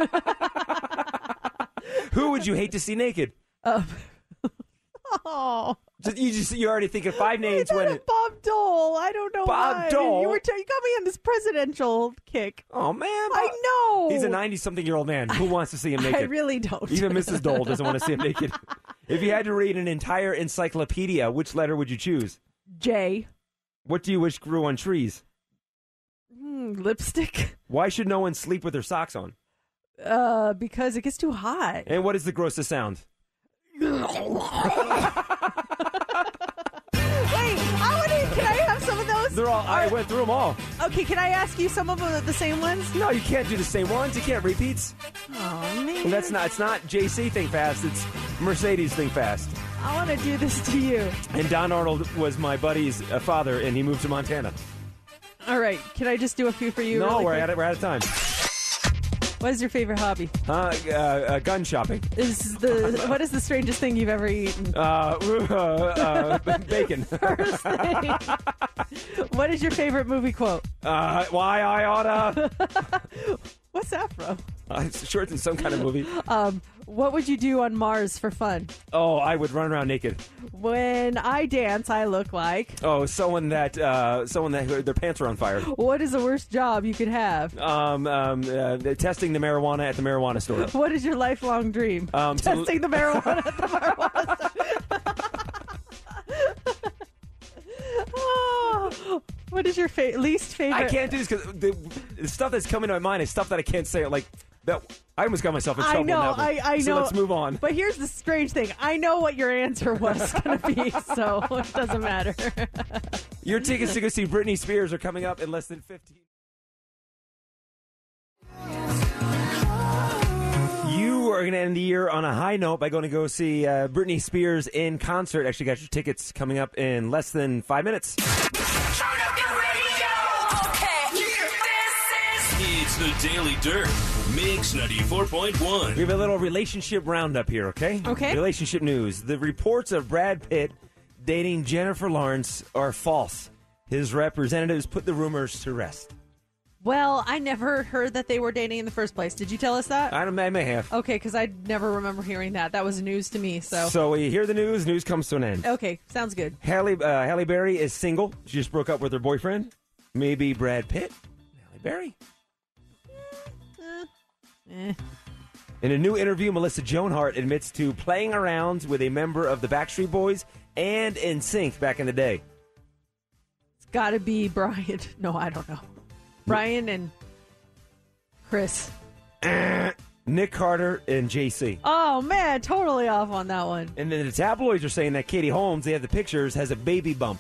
Who would you hate to see naked? Uh, oh. Just, you just you already think of five names when it, Bob Dole. I don't know Bob why. Dole? You were t- you got me on this presidential kick. Oh man, I know. he's a ninety-something-year-old man. Who wants to see him naked? I really don't. Even Missus Dole doesn't want to see him naked. If you had to read an entire encyclopedia, which letter would you choose? J. What do you wish grew on trees? Mm, lipstick. Why should no one sleep with their socks on? Uh, because it gets too hot. And what is the grossest sound? Wait, I want to. Can I have some of those? They're all. I went through them all. Okay, can I ask you some of them, the same ones? No, you can't do the same ones. You can't repeats. Oh man, And that's not. It's not J C Think Fast. It's Mercedes Think Fast. I want to do this to you. And Don Arnold was my buddy's uh, father, and he moved to Montana. All right, can I just do a few for you? No, really we're quick? at it. We're out of time. What is your favorite hobby? Uh, uh, uh, gun shopping. Is the what is the strangest thing you've ever eaten? Uh, uh, uh, bacon. First thing. What is your favorite movie quote? Uh, why I oughta. What's that from? Uh, it's sure it's in some kind of movie. Um, what would you do on Mars for fun? Oh, I would run around naked. When I dance, I look like. Oh, someone that uh, someone that their pants are on fire. What is the worst job you could have? Um, um, uh, testing the marijuana at the marijuana store. What is your lifelong dream? Um, to- Testing the marijuana at the marijuana store. Oh, what is your fa- least favorite? I can't do this because the, the stuff that's coming to my mind is stuff that I can't say. Like that, I almost got myself in trouble. I know, now, but- I, I so know. let's move on. But here's the strange thing: I know what your answer was going to be, so it doesn't matter. Your tickets to go see Britney Spears are coming up in less than fifteen. You are going to end the year on a high note by going to go see uh, Britney Spears in concert. Actually, got your tickets coming up in less than five minutes. It's the Daily Dirt. Mix ninety-four point one. We have a little relationship roundup here, okay? Okay. Relationship news. The reports of Brad Pitt dating Jennifer Lawrence are false. His representatives put the rumors to rest. Well, I never heard that they were dating in the first place. Did you tell us that? I, don't, I may have. Okay, because I never remember hearing that. That was news to me. So, So you hear the news, news comes to an end. okay, sounds good. Halle, uh, Halle Berry is single. She just broke up with her boyfriend. Maybe Brad Pitt. Halle Berry. Eh. In a new interview, Melissa Joan Hart admits to playing around with a member of the Backstreet Boys and N Sync back in the day. It's got to be Brian. No, I don't know. Brian and Chris. Nick Carter and J C. Oh, man, totally off on that one. And then the tabloids are saying that Katie Holmes, they have the pictures, has a baby bump.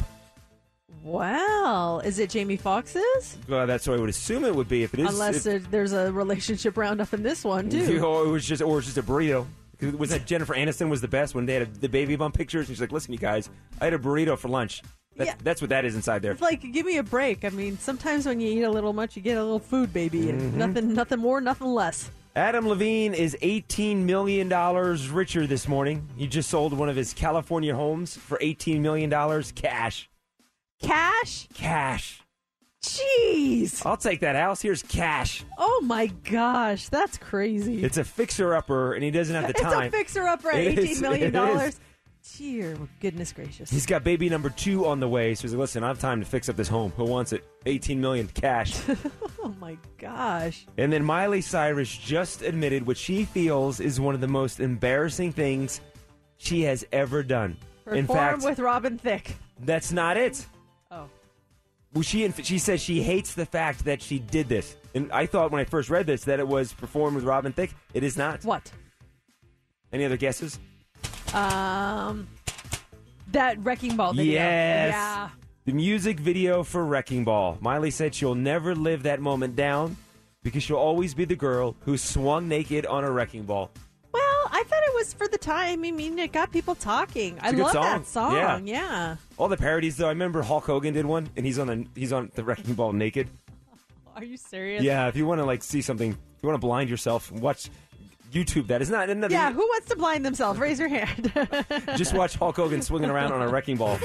Well, is it Jamie Foxx's? Well, that's what I would assume it would be if it is. Unless if, it, there's a relationship roundup in this one, too. Or it was just, or it was just a burrito. Was that Jennifer Aniston was the best when they had a, the baby bump pictures? And she's like, listen, you guys, I had a burrito for lunch. That's, Yeah. that's what that is inside there. It's like, give me a break. I mean, sometimes when you eat a little much, you get a little food, baby. And Mm-hmm. nothing, nothing more, nothing less. Adam Levine is eighteen million dollars richer this morning. He just sold one of his California homes for eighteen million dollars cash. Cash? Cash. Jeez. I'll take that house. Here's cash. Oh, my gosh. That's crazy. It's a fixer-upper, and he doesn't have the time. It's a fixer-upper at It is, eighteen million it dollars. is. Dear goodness gracious. He's got baby number two on the way, so he's like, listen, I have time to fix up this home. Who wants it? eighteen million dollars cash. Oh, my gosh. And then Miley Cyrus just admitted what she feels is one of the most embarrassing things she has ever done. Perform In fact, with Robin Thicke. that's not it. Oh. Well, she she says she hates the fact that she did this. And I thought when I first read this that it was performed with Robin Thicke. It is not. What? Any other guesses? Um, that Wrecking Ball video. Yes. Yeah. The music video for Wrecking Ball. Miley said she'll never live that moment down because she'll always be the girl who swung naked on a wrecking ball. Well, I thought it was for the time. I mean, it got people talking. I a good love song. that song. Yeah. Yeah. All the parodies, though. I remember Hulk Hogan did one, and he's on the he's on the wrecking ball naked. Are you serious? Yeah, if you want to like see something, if you want to blind yourself, watch YouTube. That is not. not Yeah, who wants to blind themselves? Raise your hand. Just watch Hulk Hogan swinging around on a wrecking ball.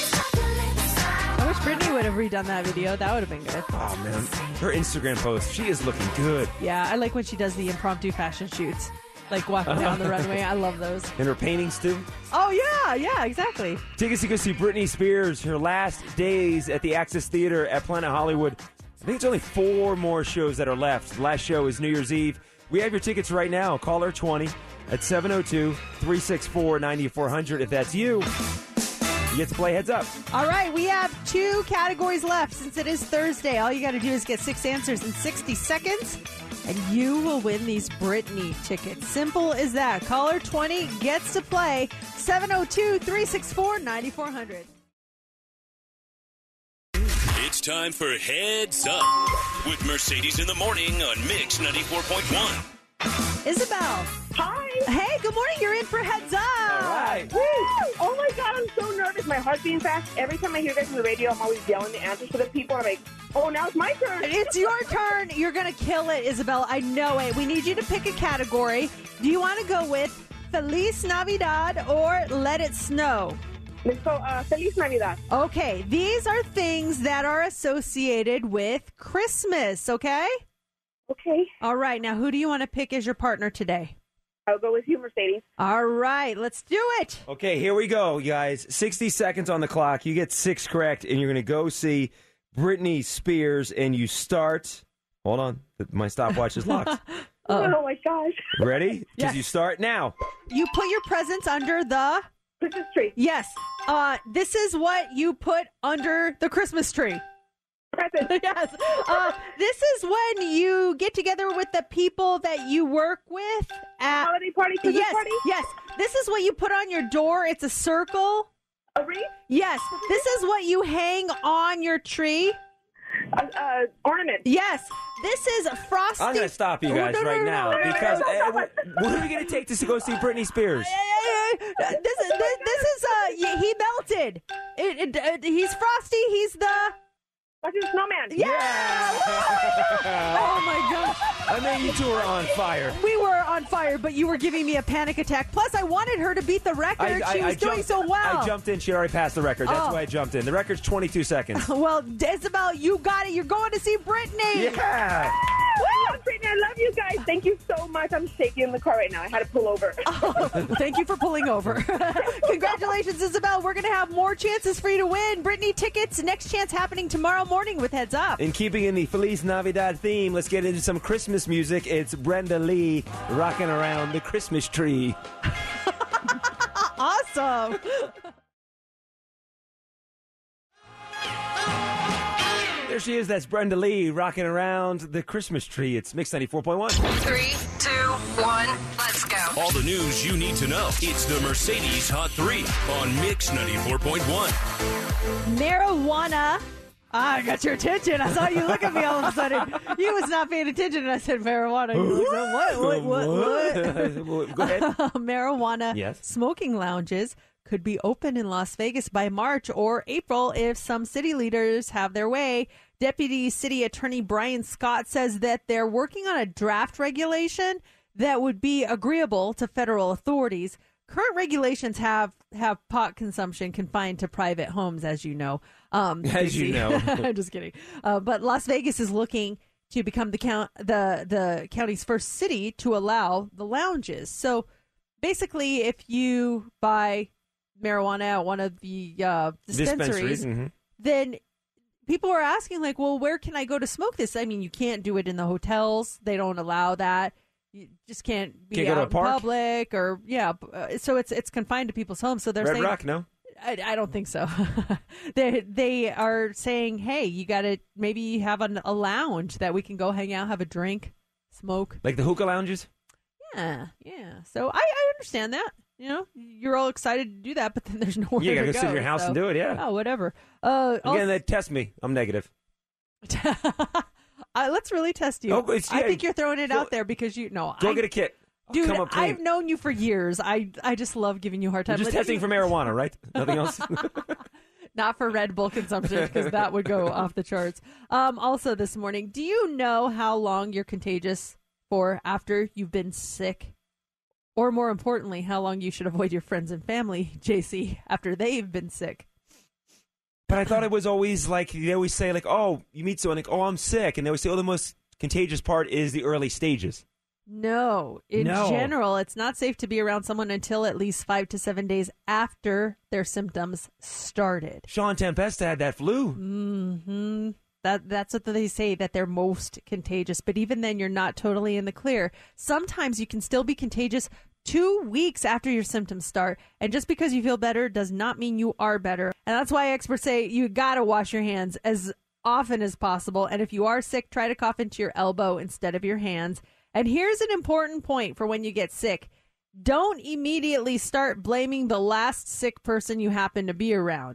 I wish Britney would have redone that video. That would have been good. Oh man, her Instagram post, she is looking good. Yeah, I like when she does the impromptu fashion shoots, like walking down the runway. I love those. And her paintings too. Oh yeah, yeah, exactly. Tickets to go see Britney Spears, her last days at the Access Theater at Planet Hollywood. I think it's only four more shows that are left. The last show is New Year's Eve. We have your tickets right now. Call her twenty at seven oh two, three six four, nine four hundred. If that's you, you get to play Heads Up. All right, we have two categories left since it is Thursday. All you got to do is get six answers in sixty seconds, and you will win these Britney tickets. Simple as that. Caller twenty gets to play seven oh two, three six four, nine four hundred. It's time for Heads Up with Mercedes in the Morning on Mix ninety-four point one. Isabel. Hi. Hi. Hey, good morning. You're in for Heads Up. All right. Woo! Oh my God, I'm so nervous. My heart's beating fast. Every time I hear you guys on the radio, I'm always yelling the answers to the people. I'm like, oh, now it's my turn. It's your turn. You're going to kill it, Isabel. I know it. We need you to pick a category. Do you want to go with Feliz Navidad or Let It Snow? Let's go, uh, Feliz Navidad. Okay, these are things that are associated with Christmas, okay? Okay. All right, now who do you want to pick as your partner today? I'll go with you, Mercedes. All right, let's do it. Okay, here we go, you guys. sixty seconds on the clock. You get six correct, and you're going to go see Britney Spears, and you start. Hold on. My stopwatch is locked. Oh, oh my gosh. Ready? Because Yes. you start now. You put your presents under the Christmas tree. Yes. Uh, this is what you put under the Christmas tree. Presents. Yes. Uh, this is when you get together with the people that you work with at Holiday party, Christmas yes, party. yes. This is what you put on your door. It's a circle. A wreath. Yes. This is what you hang on your tree. Uh, uh, ornament. Yes. This is frosty. I'm going to stop you Oh, guys no, no, right no, now no, no, no, because no, no, uh, no. what, what are we going to take this to go see Britney Spears? This is this, this is uh yeah, he melted. It, it, uh, he's frosty. He's the What's your snowman? yeah. Oh my gosh. I mean, you two are on fire. We were on fire, but you were giving me a panic attack. Plus, I wanted her to beat the record. she was doing jumped, so well. I jumped in. She already passed the record. That's Oh. why I jumped in. The record's twenty-two seconds. Well, Isabel, you got it. You're going to see Britney. Yeah. I love Britney. I love you guys. Thank you so much. I'm shaking in the car right now. I had to pull over. Oh, thank you for pulling over. Congratulations, Isabel. We're going to have more chances for you to win Britney tickets. Next chance happening tomorrow morning with Heads Up. In keeping in the Feliz Navidad theme, let's get into some Christmas music. It's Brenda Lee rocking around the Christmas tree. Awesome. There she is. That's Brenda Lee rocking around the Christmas tree. It's Mix ninety-four point one. Three, two, one, let's go. All the news you need to know. It's the Mercedes Hot three on Mix ninety-four point one. Marijuana. Ah, I got your attention. I saw you look at me all of a sudden. You was not paying attention, and I said marijuana. You were like, what? What? What? What? Go ahead. Marijuana Yes. smoking lounges could be open in Las Vegas by March or April if some city leaders have their way. Deputy City Attorney Brian Scott says that they're working on a draft regulation that would be agreeable to federal authorities. Current regulations have, have pot consumption confined to private homes, as you know. Um, As you Casey. know. I'm just kidding. Uh, but Las Vegas is looking to become the count the the county's first city to allow the lounges. So basically, if you buy marijuana at one of the uh, dispensaries, Dispensaries, mhm. then people are asking, like, well, where can I go to smoke this? I mean, you can't do it in the hotels. They don't allow that. You just can't be Can't go to out a in park? public or, yeah. uh, So it's it's confined to people's homes. So they're Red saying, Rock, no? I, I don't think so. they they are saying, hey, you got to maybe have an, a lounge that we can go hang out, have a drink, smoke. Like the hookah lounges? Yeah, yeah. So I, I understand that. You know, you're all excited to do that, but then there's nowhere You to gotta go. go sit in your house so- and do it, yeah. Oh, whatever. Uh, Again, they test me. I'm negative. Uh, let's really test you. Oh, it's- I yeah, think you're throwing it go- out there because you no. Go I, get a kit. I'll dude. come up clean. I've known you for years. I I just love giving you a hard You're time. just Like, testing you- for marijuana, right? Nothing else? Not for Red Bull consumption because that would go off the charts. Um, also, this morning, do you know how long you're contagious for after you've been sick? Or more importantly, how long you should avoid your friends and family, J C, after they've been sick? But I thought it was always like, they always say, like, oh, you meet someone, like, oh, I'm sick. And they always say, oh, the most contagious part is the early stages. No. In No. general, it's not safe to be around someone until at least five to seven days after their symptoms started. Sean Tempesta had that flu. Mm-hmm. That that's what they say, that they're most contagious. But even then, you're not totally in the clear. Sometimes you can still be contagious two weeks after your symptoms start. And just because you feel better does not mean you are better. And that's why experts say you got to wash your hands as often as possible. And if you are sick, try to cough into your elbow instead of your hands. And here's an important point for when you get sick. Don't immediately start blaming the last sick person you happen to be around.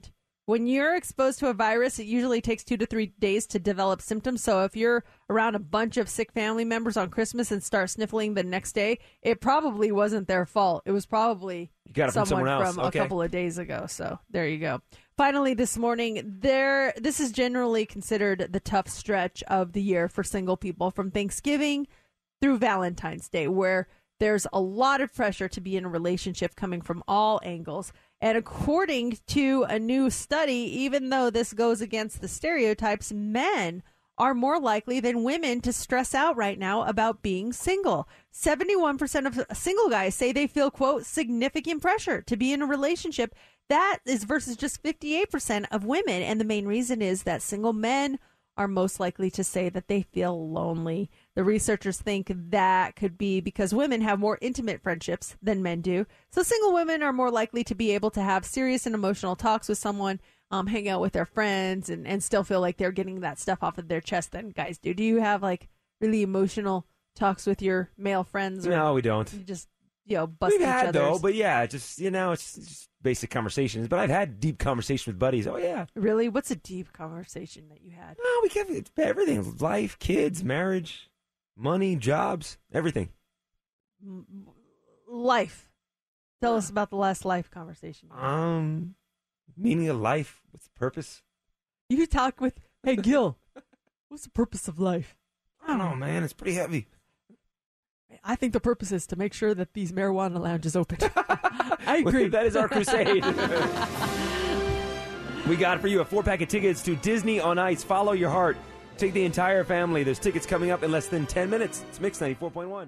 When you're exposed to a virus, it usually takes two to three days to develop symptoms. So if you're around a bunch of sick family members on Christmas and start sniffling the next day, it probably wasn't their fault. It was probably You got it from someone someone else. from Okay. a couple of days ago. So there you go. Finally, this morning, there. This is generally considered the tough stretch of the year for single people, from Thanksgiving through Valentine's Day, where there's a lot of pressure to be in a relationship coming from all angles. And according to a new study, even though this goes against the stereotypes, men are more likely than women to stress out right now about being single. seventy-one percent of single guys say they feel, quote, significant pressure to be in a relationship. That is versus just fifty-eight percent of women. And the main reason is that single men are most likely to say that they feel lonely. The researchers think that could be because women have more intimate friendships than men do. So single women are more likely to be able to have serious and emotional talks with someone, um, hang out with their friends, and, and still feel like they're getting that stuff off of their chest than guys do. Do you have like really emotional talks with your male friends? Or No, we don't. You just, you know, bust We've each had, other's? though, but yeah, just, you know, it's just basic conversations. But I've had deep conversations with buddies. Oh, yeah. Really? What's a deep conversation that you had? No, we get it's everything. Life, kids, marriage, money, jobs, everything. M- Life. Tell us about the last life conversation. Um, meaning of life. What's the purpose? You talk with, hey, Gil, what's the purpose of life? I don't know, man. It's pretty heavy. I think the purpose is to make sure that these marijuana lounges open. I agree. That is our crusade. We got for you a four-pack of tickets to Disney on Ice. Follow your heart. Take the entire family. There's tickets coming up in less than ten minutes. It's Mix ninety-four point one.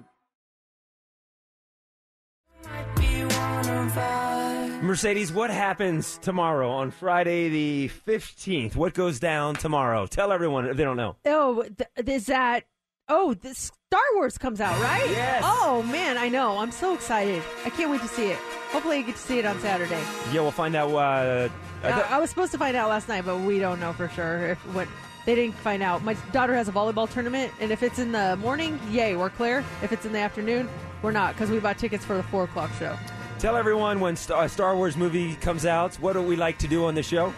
Mercedes, what happens tomorrow on Friday the fifteenth? What goes down tomorrow? Tell everyone if they don't know. Oh, th- is that... Oh, the Star Wars comes out, right? Yes. Oh, man, I know. I'm so excited. I can't wait to see it. Hopefully I get to see it on Saturday. Yeah, we'll find out. Uh, I, I was supposed to find out last night, but we don't know for sure. If what They didn't find out. My daughter has a volleyball tournament, and if it's in the morning, yay, we're clear. If it's in the afternoon, we're not, because we bought tickets for the four o'clock show. Tell everyone when Star, a Star Wars movie comes out, what do we like to do on the show?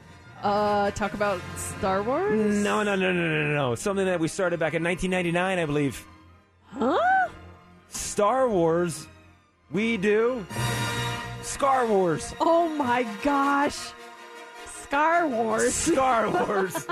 Uh, talk about Star Wars? No, no, no, no, no, no. Something that we started back in nineteen ninety-nine, I believe. Huh? Star Wars. We do Scar Wars. Oh my gosh. Scar Wars. Scar Wars.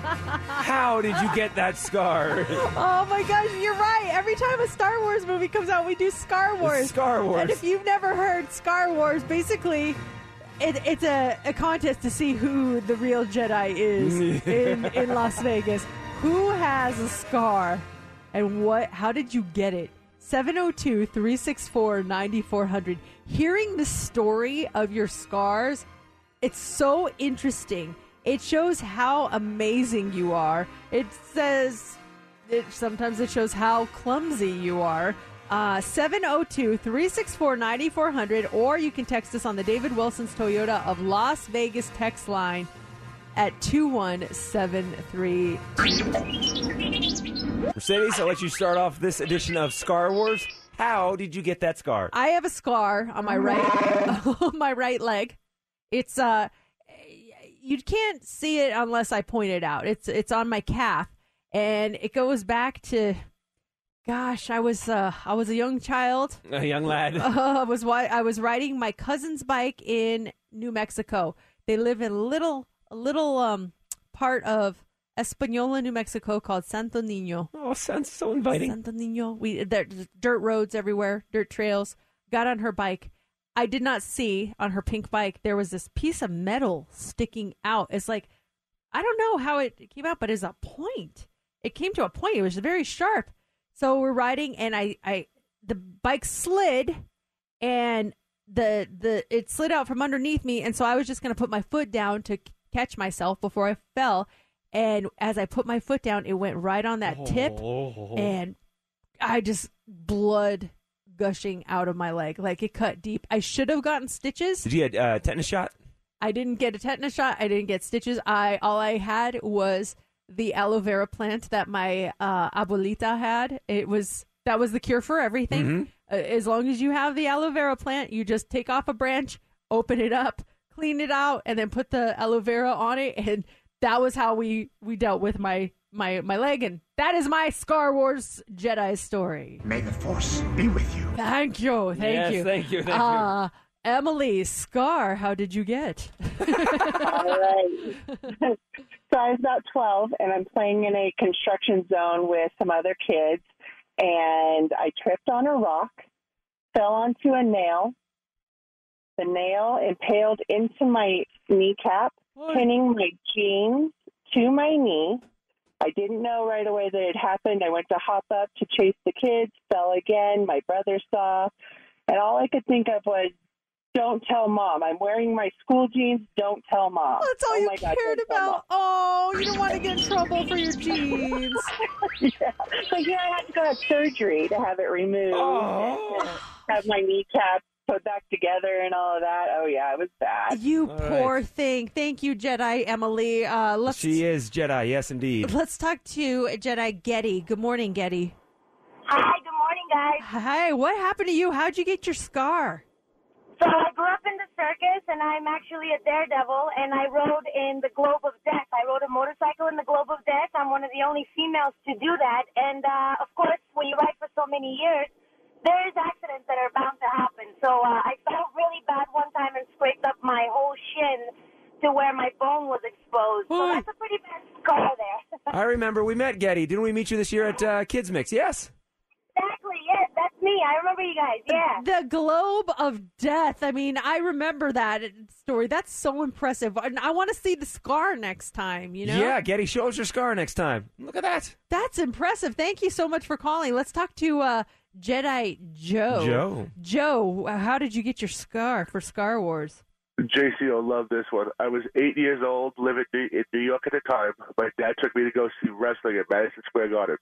How did you get that scar? Oh my gosh, you're right. Every time a Star Wars movie comes out, we do Scar Wars. Scar Wars. And if you've never heard Scar Wars, basically... It, it's a, a contest to see who the real Jedi is in, in Las Vegas. Who has a scar, and what? How did you get it? seven oh two, three six four, nine four zero zero. Hearing the story of your scars, it's so interesting. It shows how amazing you are. It says, it sometimes it shows how clumsy you are. Uh, seven oh two, three six four, nine four zero zero, or you can text us on the David Wilson's Toyota of Las Vegas text line at two one seven three. Mercedes, I'll let you start off this edition of Scar Wars. How did you get that scar? I have a scar on my right on my right leg. It's uh you can't see it unless I point it out. It's it's on my calf, and it goes back to Gosh, I was uh, I was a young child, A young lad. Uh, was why I was riding my cousin's bike in New Mexico. They live in a little a little um part of Espanola, New Mexico, called Santo Niño. Oh, sounds so inviting. Santo Niño. We there's dirt roads everywhere, dirt trails. Got on her bike. I did not see on her pink bike there was this piece of metal sticking out. It's like I don't know how it came out, but it's a point. It came to a point. It was very sharp. So we're riding, and I, I, the bike slid, and the the it slid out from underneath me, and so I was just going to put my foot down to c- catch myself before I fell. And as I put my foot down, it went right on that tip, Oh. and I just blood gushing out of my leg, like it cut deep. I should have gotten stitches. Did you get a uh, tetanus shot? I didn't get a tetanus shot. I didn't get stitches. I all I had was the aloe vera plant that my uh, abuelita had. It was that was the cure for everything. Mm-hmm. Uh, as long as you have the aloe vera plant, you just take off a branch, open it up, cleaned it out, and then put the aloe vera on it, and that was how we, we dealt with my, my, my leg. And that is my Star Wars Jedi story. May the Force be with you. Thank you. Thank Yes, you. thank you, thank uh, you. Emily, Scar, how did you get? All right. So I was about twelve, and I'm playing in a construction zone with some other kids, and I tripped on a rock, fell onto a nail. The nail impaled into my kneecap, pinning my jeans to my knee. I didn't know right away that it happened. I went to hop up to chase the kids, fell again. My brother saw, and all I could think of was, don't tell mom. I'm wearing my school jeans. Don't tell mom. That's all oh you my God, cared don't tell about. Mom. Oh, you don't want to get in trouble for your jeans. Yeah. So here I had to go have surgery to have it removed Oh. and have my kneecap put back together and all of that. Oh, yeah, it was bad. You All poor right. thing. Thank you, Jedi Emily. Uh, let's She is Jedi, yes, indeed. let's talk to Jedi Getty. Good morning, Getty. Hi, good morning, guys. Hi, what happened to you? How'd you get your scar? So I grew up in the circus, and I'm actually a daredevil, and I rode in the Globe of Death. I rode a motorcycle in the Globe of Death. I'm one of the only females to do that. And, uh, of course, when you ride for so many years, there is accidents that are bound to happen. So uh, I felt really bad one time and scraped up my whole shin to where my bone was exposed. So that's a pretty bad scar there. I remember we met Getty. Didn't we meet you this year at uh, Kids Mix? Yes. Exactly, yes, that's me. I remember you guys, yeah. The Globe of Death. I mean, I remember that story. That's so impressive. And I want to see the scar next time, you know? Yeah, Getty, show us your scar next time. Look at that. That's impressive. Thank you so much for calling. Let's talk to uh, Jedi Joe. Joe. Joe, how did you get your scar for Scar Wars? J C will love this one. I was eight years old, living in New York at the time. My dad took me to go see wrestling at Madison Square Garden.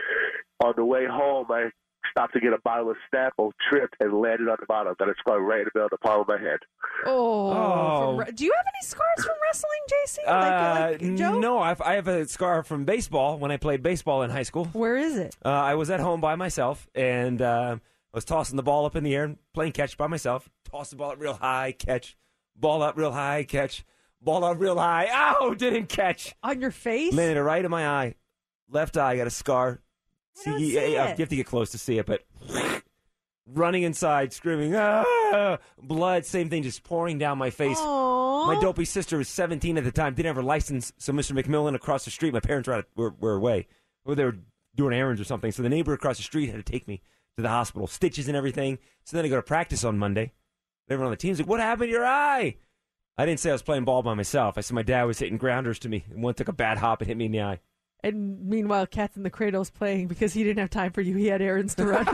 On the way home, I stopped to get a bottle of Snapple, tripped, and landed on the bottom. Then it scarred right in the middle of the palm of my head. Oh. Oh. from re- do you have any scars from wrestling, J C? Uh, like, like Joe? no, I've, I have a scar from baseball when I played baseball in high school. Where is it? Uh, I was at home by myself, and uh, I was tossing the ball up in the air and playing catch by myself. Toss the ball up real high, catch. Ball up real high, catch. Ball up real high. Ow, didn't catch. On your face? Landed it right in my eye. Left eye, got a scar. don't See, see yeah, it. You have to get close to see it, but running inside, screaming, ah! Blood, same thing, just pouring down my face. Aww. My dopey sister was seventeen at the time, didn't have her license, so Mister McMillan across the street, my parents were, out, were, were away. Or they were doing errands or something, so the neighbor across the street had to take me to the hospital, stitches and everything. So then I go to practice on Monday. Everyone on the team's like, what happened to your eye? I didn't say I was playing ball by myself. I said my dad was hitting grounders to me, and one took a bad hop and hit me in the eye. And meanwhile, Cats in the Cradle's playing because he didn't have time for you. He had errands to run.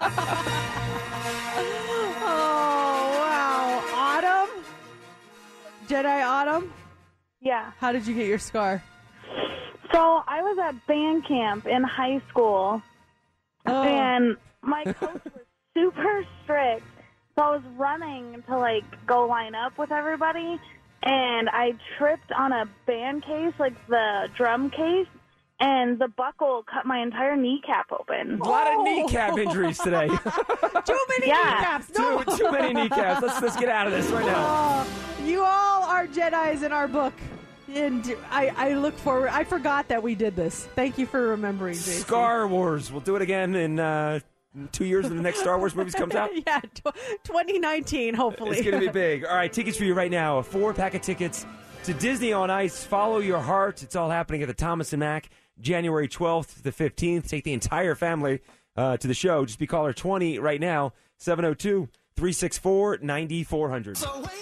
Oh, wow. Autumn? Jedi Autumn? Yeah. How did you get your scar? So I was at band camp in high school, Oh. and my coach was super strict. So I was running to, like, go line up with everybody, and I tripped on a band case, like the drum case, and the buckle cut my entire kneecap open. A lot of kneecap injuries today. Too many Yeah. kneecaps. No. too, too many kneecaps. Let's, let's get out of this right now. Oh, you all are Jedis in our book. And I, I look forward. I forgot that we did this. Thank you for remembering, J C. Scar Wars. We'll do it again in uh, two years when the next Star Wars movies comes out. Yeah, tw- twenty nineteen, hopefully. It's going to be big. All right, tickets for you right now. A four-pack of tickets to Disney on Ice. Follow your heart. It's all happening at the Thomas and Mack, January twelfth to the fifteenth. Take the entire family uh, to the show. Just be caller twenty right now, seven oh two, three six four, nine four hundred.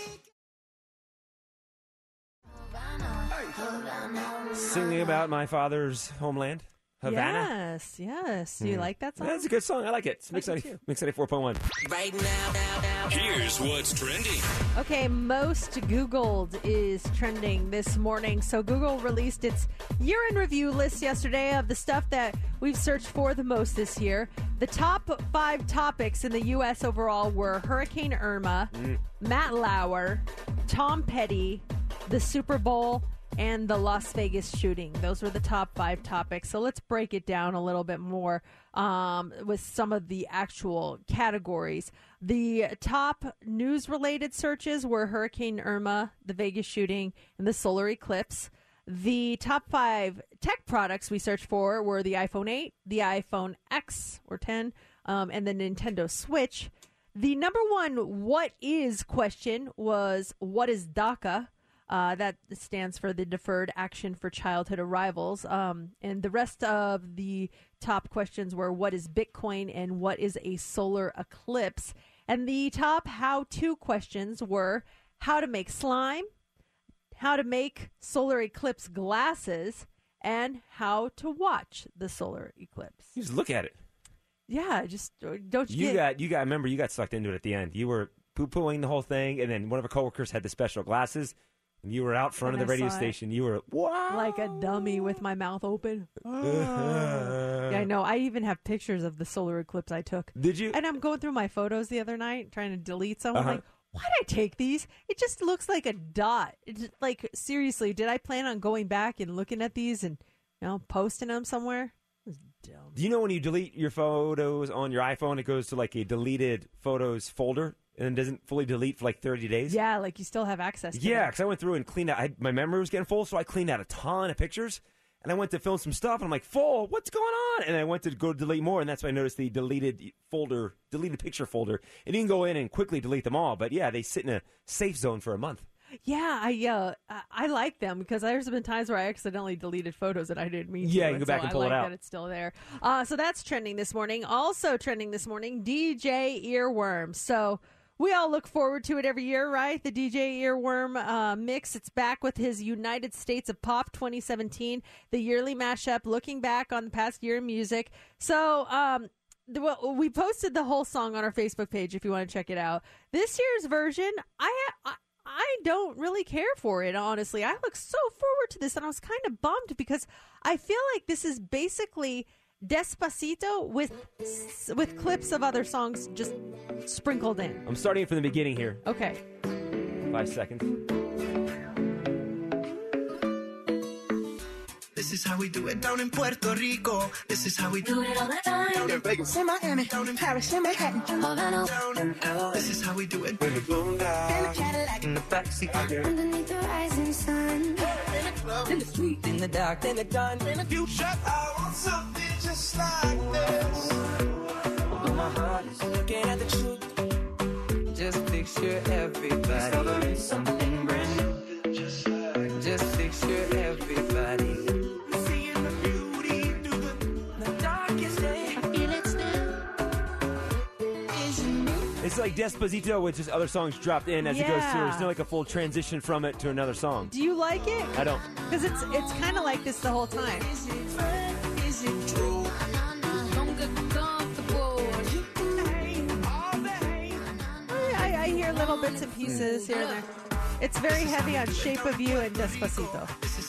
Singing about my father's homeland, Havana. Yes, yes. Do you Hmm. like that song? That's a good song. I like it. It's Mix I do ninety-four point one. Right now, now, now. Here's what's trending. Okay, most Googled is trending this morning. So Google released its year in review list yesterday of the stuff that we've searched for the most this year. The top five topics in the U S overall were Hurricane Irma, Mm. Matt Lauer, Tom Petty, the Super Bowl, and the Las Vegas shooting. Those were the top five topics. So let's break it down a little bit more um, with some of the actual categories. The top news-related searches were Hurricane Irma, the Vegas shooting, and the solar eclipse. The top five tech products we searched for were the iPhone eight, the iPhone X or ten, um, and the Nintendo Switch. The number one what is question was what is DACA? Uh, that stands for the Deferred Action for Childhood Arrivals. Um, and the rest of the top questions were what is Bitcoin and what is a solar eclipse? And the top how-to questions were how to make slime, how to make solar eclipse glasses, and how to watch the solar eclipse. You just look at it. Yeah, just don't you, You get... got, you got, remember, you got sucked into it at the end. You were poo-pooing the whole thing, and then one of our coworkers had the special glasses, and you were out front And of the I radio saw it. station. You were, wow. Like a dummy with my mouth open. Yeah, I know. I even have pictures of the solar eclipse I took. Did you? And I'm going through my photos the other night, trying to delete some. I'm Uh-huh. like, why did I take these? It just looks like a dot. It's like, seriously, did I plan on going back and looking at these and, you know, posting them somewhere? It was dumb. Do you know when you delete your photos on your iPhone, it goes to like a deleted photos folder and doesn't fully delete for like thirty days? Yeah, like you still have access to Yeah, them. because I went through and cleaned out. I, my memory was getting full, so I cleaned out a ton of pictures. And I went to film some stuff, and I'm like, full, what's going on? And I went to go delete more, and that's when I noticed the deleted folder, deleted picture folder. And you can go in and quickly delete them all. But yeah, they sit in a safe zone for a month. Yeah, I uh, I- I like them because there's been times where I accidentally deleted photos that I didn't mean to. Yeah, you can go and back so and pull I it like out. that it's still there. Uh, so that's trending this morning. Also trending this morning, D J Earworm. So we all look forward to it every year, right? The D J Earworm uh, mix. It's back with his United States of Pop twenty seventeen, the yearly mashup, looking back on the past year in music. So um, the, well, we posted the whole song on our Facebook page if you want to check it out. This year's version, I, I I don't really care for it, honestly. I look so forward to this, and I was kind of bummed because I feel like this is basically Despacito with with clips of other songs just sprinkled in. I'm starting from the beginning here. Okay. Five seconds. This is how we do it down in Puerto Rico. This is how we do it all the time. Down in Vegas, in Miami, down in Paris, in Manhattan, Havana, down in L A. This is how we do it. In the boondocks, in the Cadillac, in the backseat, underneath the rising sun, in the club, in the street, in the dark, in the gun, in the future. I want something just like this. But my heart is looking at the truth. Just picture everybody. Something brand new. Just like, just picture everybody. It's like Despacito with just other songs dropped in as it goes Yeah. through. It's not like a full transition from it to another song. Do you like it? I don't. Because it's it's kind of like this the whole time. I, I hear little bits and pieces here and there. It's very heavy on Shape of You and Despacito.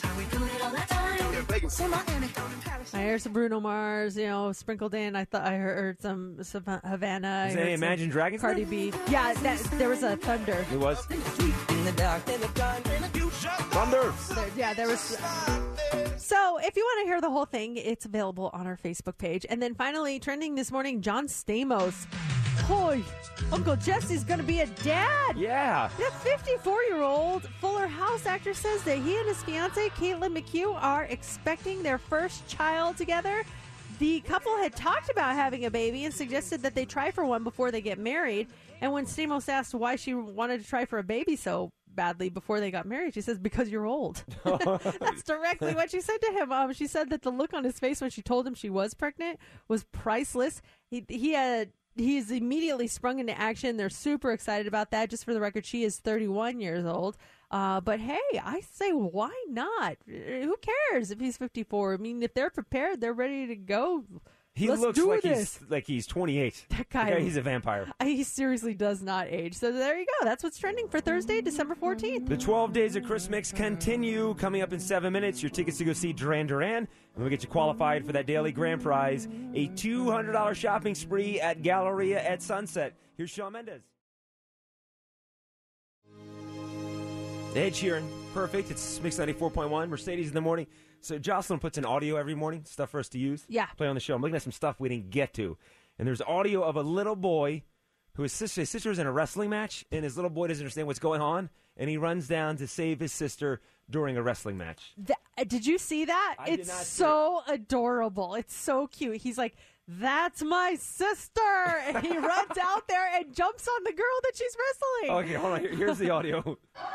I heard some Bruno Mars, you know, sprinkled in. I thought I heard some, some Havana. Is I there any heard some Imagine Dragons Cardi there? B. Yeah, that, there was a thunder. It was. In the dark, in the gun, in the future. Thunder. There, yeah, there was. So, if you want to hear the whole thing, it's available on our Facebook page. And then finally, trending this morning, John Stamos. Hoy, Uncle Jesse's going to be a dad. Yeah. The fifty-four-year-old Fuller House actor says that he and his fiancee, Caitlin McHugh, are expecting their first child together. The couple had talked about having a baby and suggested that they try for one before they get married. And when Stamos asked why she wanted to try for a baby so badly before they got married, she says, because you're old. That's directly what she said to him. Um, she said that the look on his face when she told him she was pregnant was priceless. He, he had... He's immediately sprung into action. They're super excited about that. Just for the record, she is thirty-one years old. Uh, but hey, I say, why not? Who cares if he's fifty-four? I mean, if they're prepared, they're ready to go. He Let's looks do like this. he's like he's twenty-eight. That guy, The guy, he's a vampire. He seriously does not age. So there you go. That's what's trending for Thursday, December fourteenth. The twelve Days of Chris Mix continue. Coming up in seven minutes, your tickets to go see Duran Duran. And we'll get you qualified for that daily grand prize, a two hundred dollars shopping spree at Galleria at Sunset. Here's Shawn Mendes. Ed Sheeran, perfect. It's Mix ninety-four point one, Mercedes in the morning. So Jocelyn puts in audio every morning, stuff for us to use. Yeah. Play on the show. I'm looking at some stuff we didn't get to. And there's audio of a little boy who his sister, his sister's in a wrestling match, and his little boy doesn't understand what's going on, and he runs down to save his sister during a wrestling match. Th- did you see that? I did it's not see so adorable. It's so cute. He's like, that's my sister. And he runs out there and jumps on the girl that she's wrestling. Okay, hold on. Here- Here's the audio.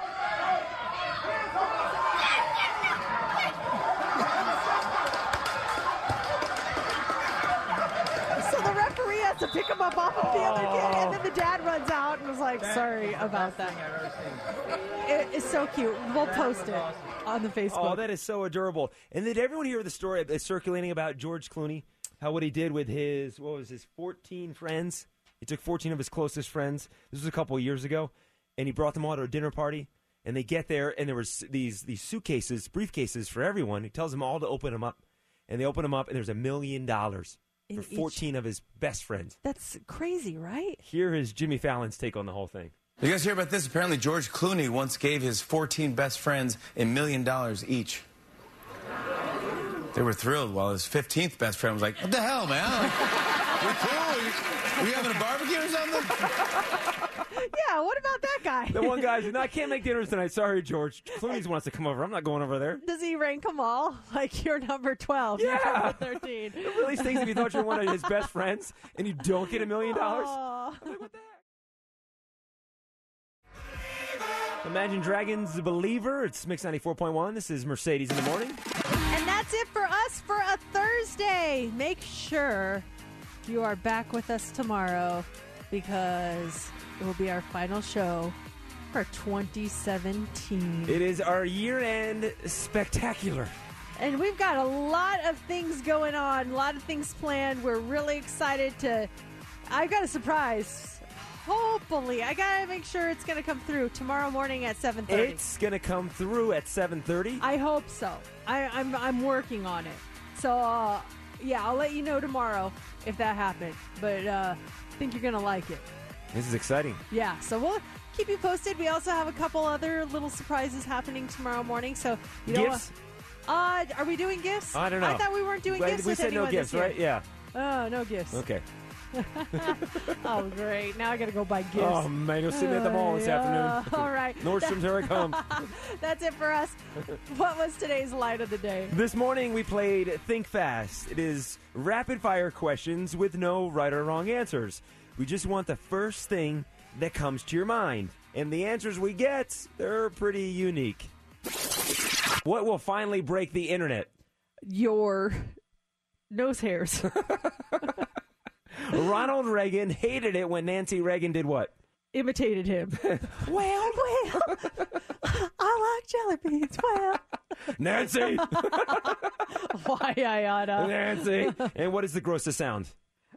So the referee has to pick him up off of the other kid, and then the dad runs out and was like, sorry about that. It, it's so cute. We'll post it on the Facebook. Oh, that is so adorable. And did everyone hear the story that's circulating about George Clooney? How what he did with his, what was his, fourteen friends? He took fourteen of his closest friends. This was a couple of years ago. And he brought them all to a dinner party. And they get there, and there was these these suitcases, briefcases for everyone. He tells them all to open them up. And they open them up, and there's a million dollars for In each- fourteen of his best friends. That's crazy, right? Here is Jimmy Fallon's take on the whole thing. You guys hear about this? Apparently, George Clooney once gave his fourteen best friends a million dollars each. They were thrilled, while his fifteenth best friend was like, what the hell, man? Like, we cool? We, we having a barbecue or something? Yeah, what about that guy? The one guy said, no, I can't make dinners tonight. Sorry, George. Clooney wants to come over. I'm not going over there. Does he rank them all? Like, you're number twelve. You're Yeah. number thirteen. It really stinks if you thought you were one of his best friends and you don't get a million dollars. Aw. Imagine Dragons, The Believer. It's Mix ninety-four point one. This is Mercedes in the morning. And that's it for us for a Thursday. Make sure you are back with us tomorrow because it will be our final show for twenty seventeen. It is our year-end spectacular. And we've got a lot of things going on, a lot of things planned. We're really excited to... I've got a surprise. Hopefully. I got to make sure it's going to come through tomorrow morning at seven thirty. It's going to come through at seven thirty. I hope so. I, I'm I'm working on it. So, uh, yeah, I'll let you know tomorrow if that happens. But uh, I think you're going to like it. This is exciting. Yeah, so we'll keep you posted. We also have a couple other little surprises happening tomorrow morning. So, you know Gifts? what? Uh, are we doing gifts? I don't know. I thought we weren't doing But gifts we with said no anyone gifts, this year. right? Yeah. Oh, no gifts. Okay. Oh, great. Now I got to go buy gifts. Oh, man, you'll see me at the mall this Uh, afternoon. All right. Nordstrom's, here I come. That's it for us. What was today's light of the day? This morning we played Think Fast. It is rapid-fire questions with no right or wrong answers. We just want the first thing that comes to your mind. And the answers we get, they're pretty unique. What will finally break the internet? Your nose hairs. Ronald Reagan hated it when Nancy Reagan did what? Imitated him. Well, well, I like jelly beans. Well, Nancy! why I oughta. Nancy! And what is the grossest sound?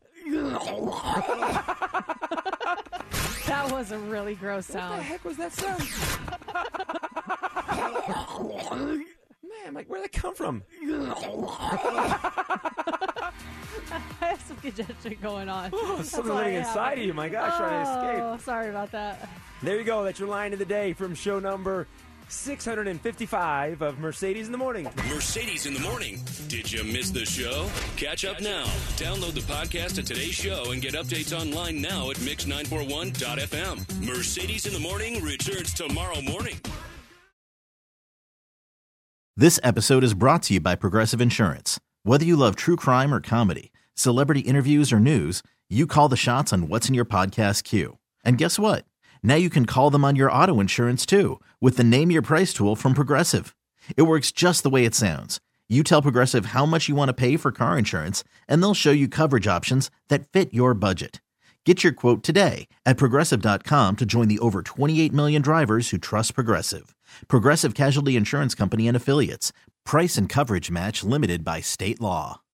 That was a really gross sound. What the heck was that sound? Man, like, where'd that come from? I have some congestion going on. Oh, That's something why I living have inside it. of you. My gosh, trying to escape. Oh, sorry about that. There you go. That's your line of the day from show number six hundred fifty-five of Mercedes in the Morning. Mercedes in the Morning. Did you miss the show? Catch up now. Download the podcast of today's show and get updates online now at mix nine four one dot f m. Mercedes in the Morning returns tomorrow morning. This episode is brought to you by Progressive Insurance. Whether you love true crime or comedy, celebrity interviews or news, you call the shots on what's in your podcast queue. And guess what? Now you can call them on your auto insurance too with the Name Your Price tool from Progressive. It works just the way it sounds. You tell Progressive how much you want to pay for car insurance, and they'll show you coverage options that fit your budget. Get your quote today at Progressive dot com to join the over twenty-eight million drivers who trust Progressive. Progressive Casualty Insurance Company and Affiliates. Price and coverage match limited by state law.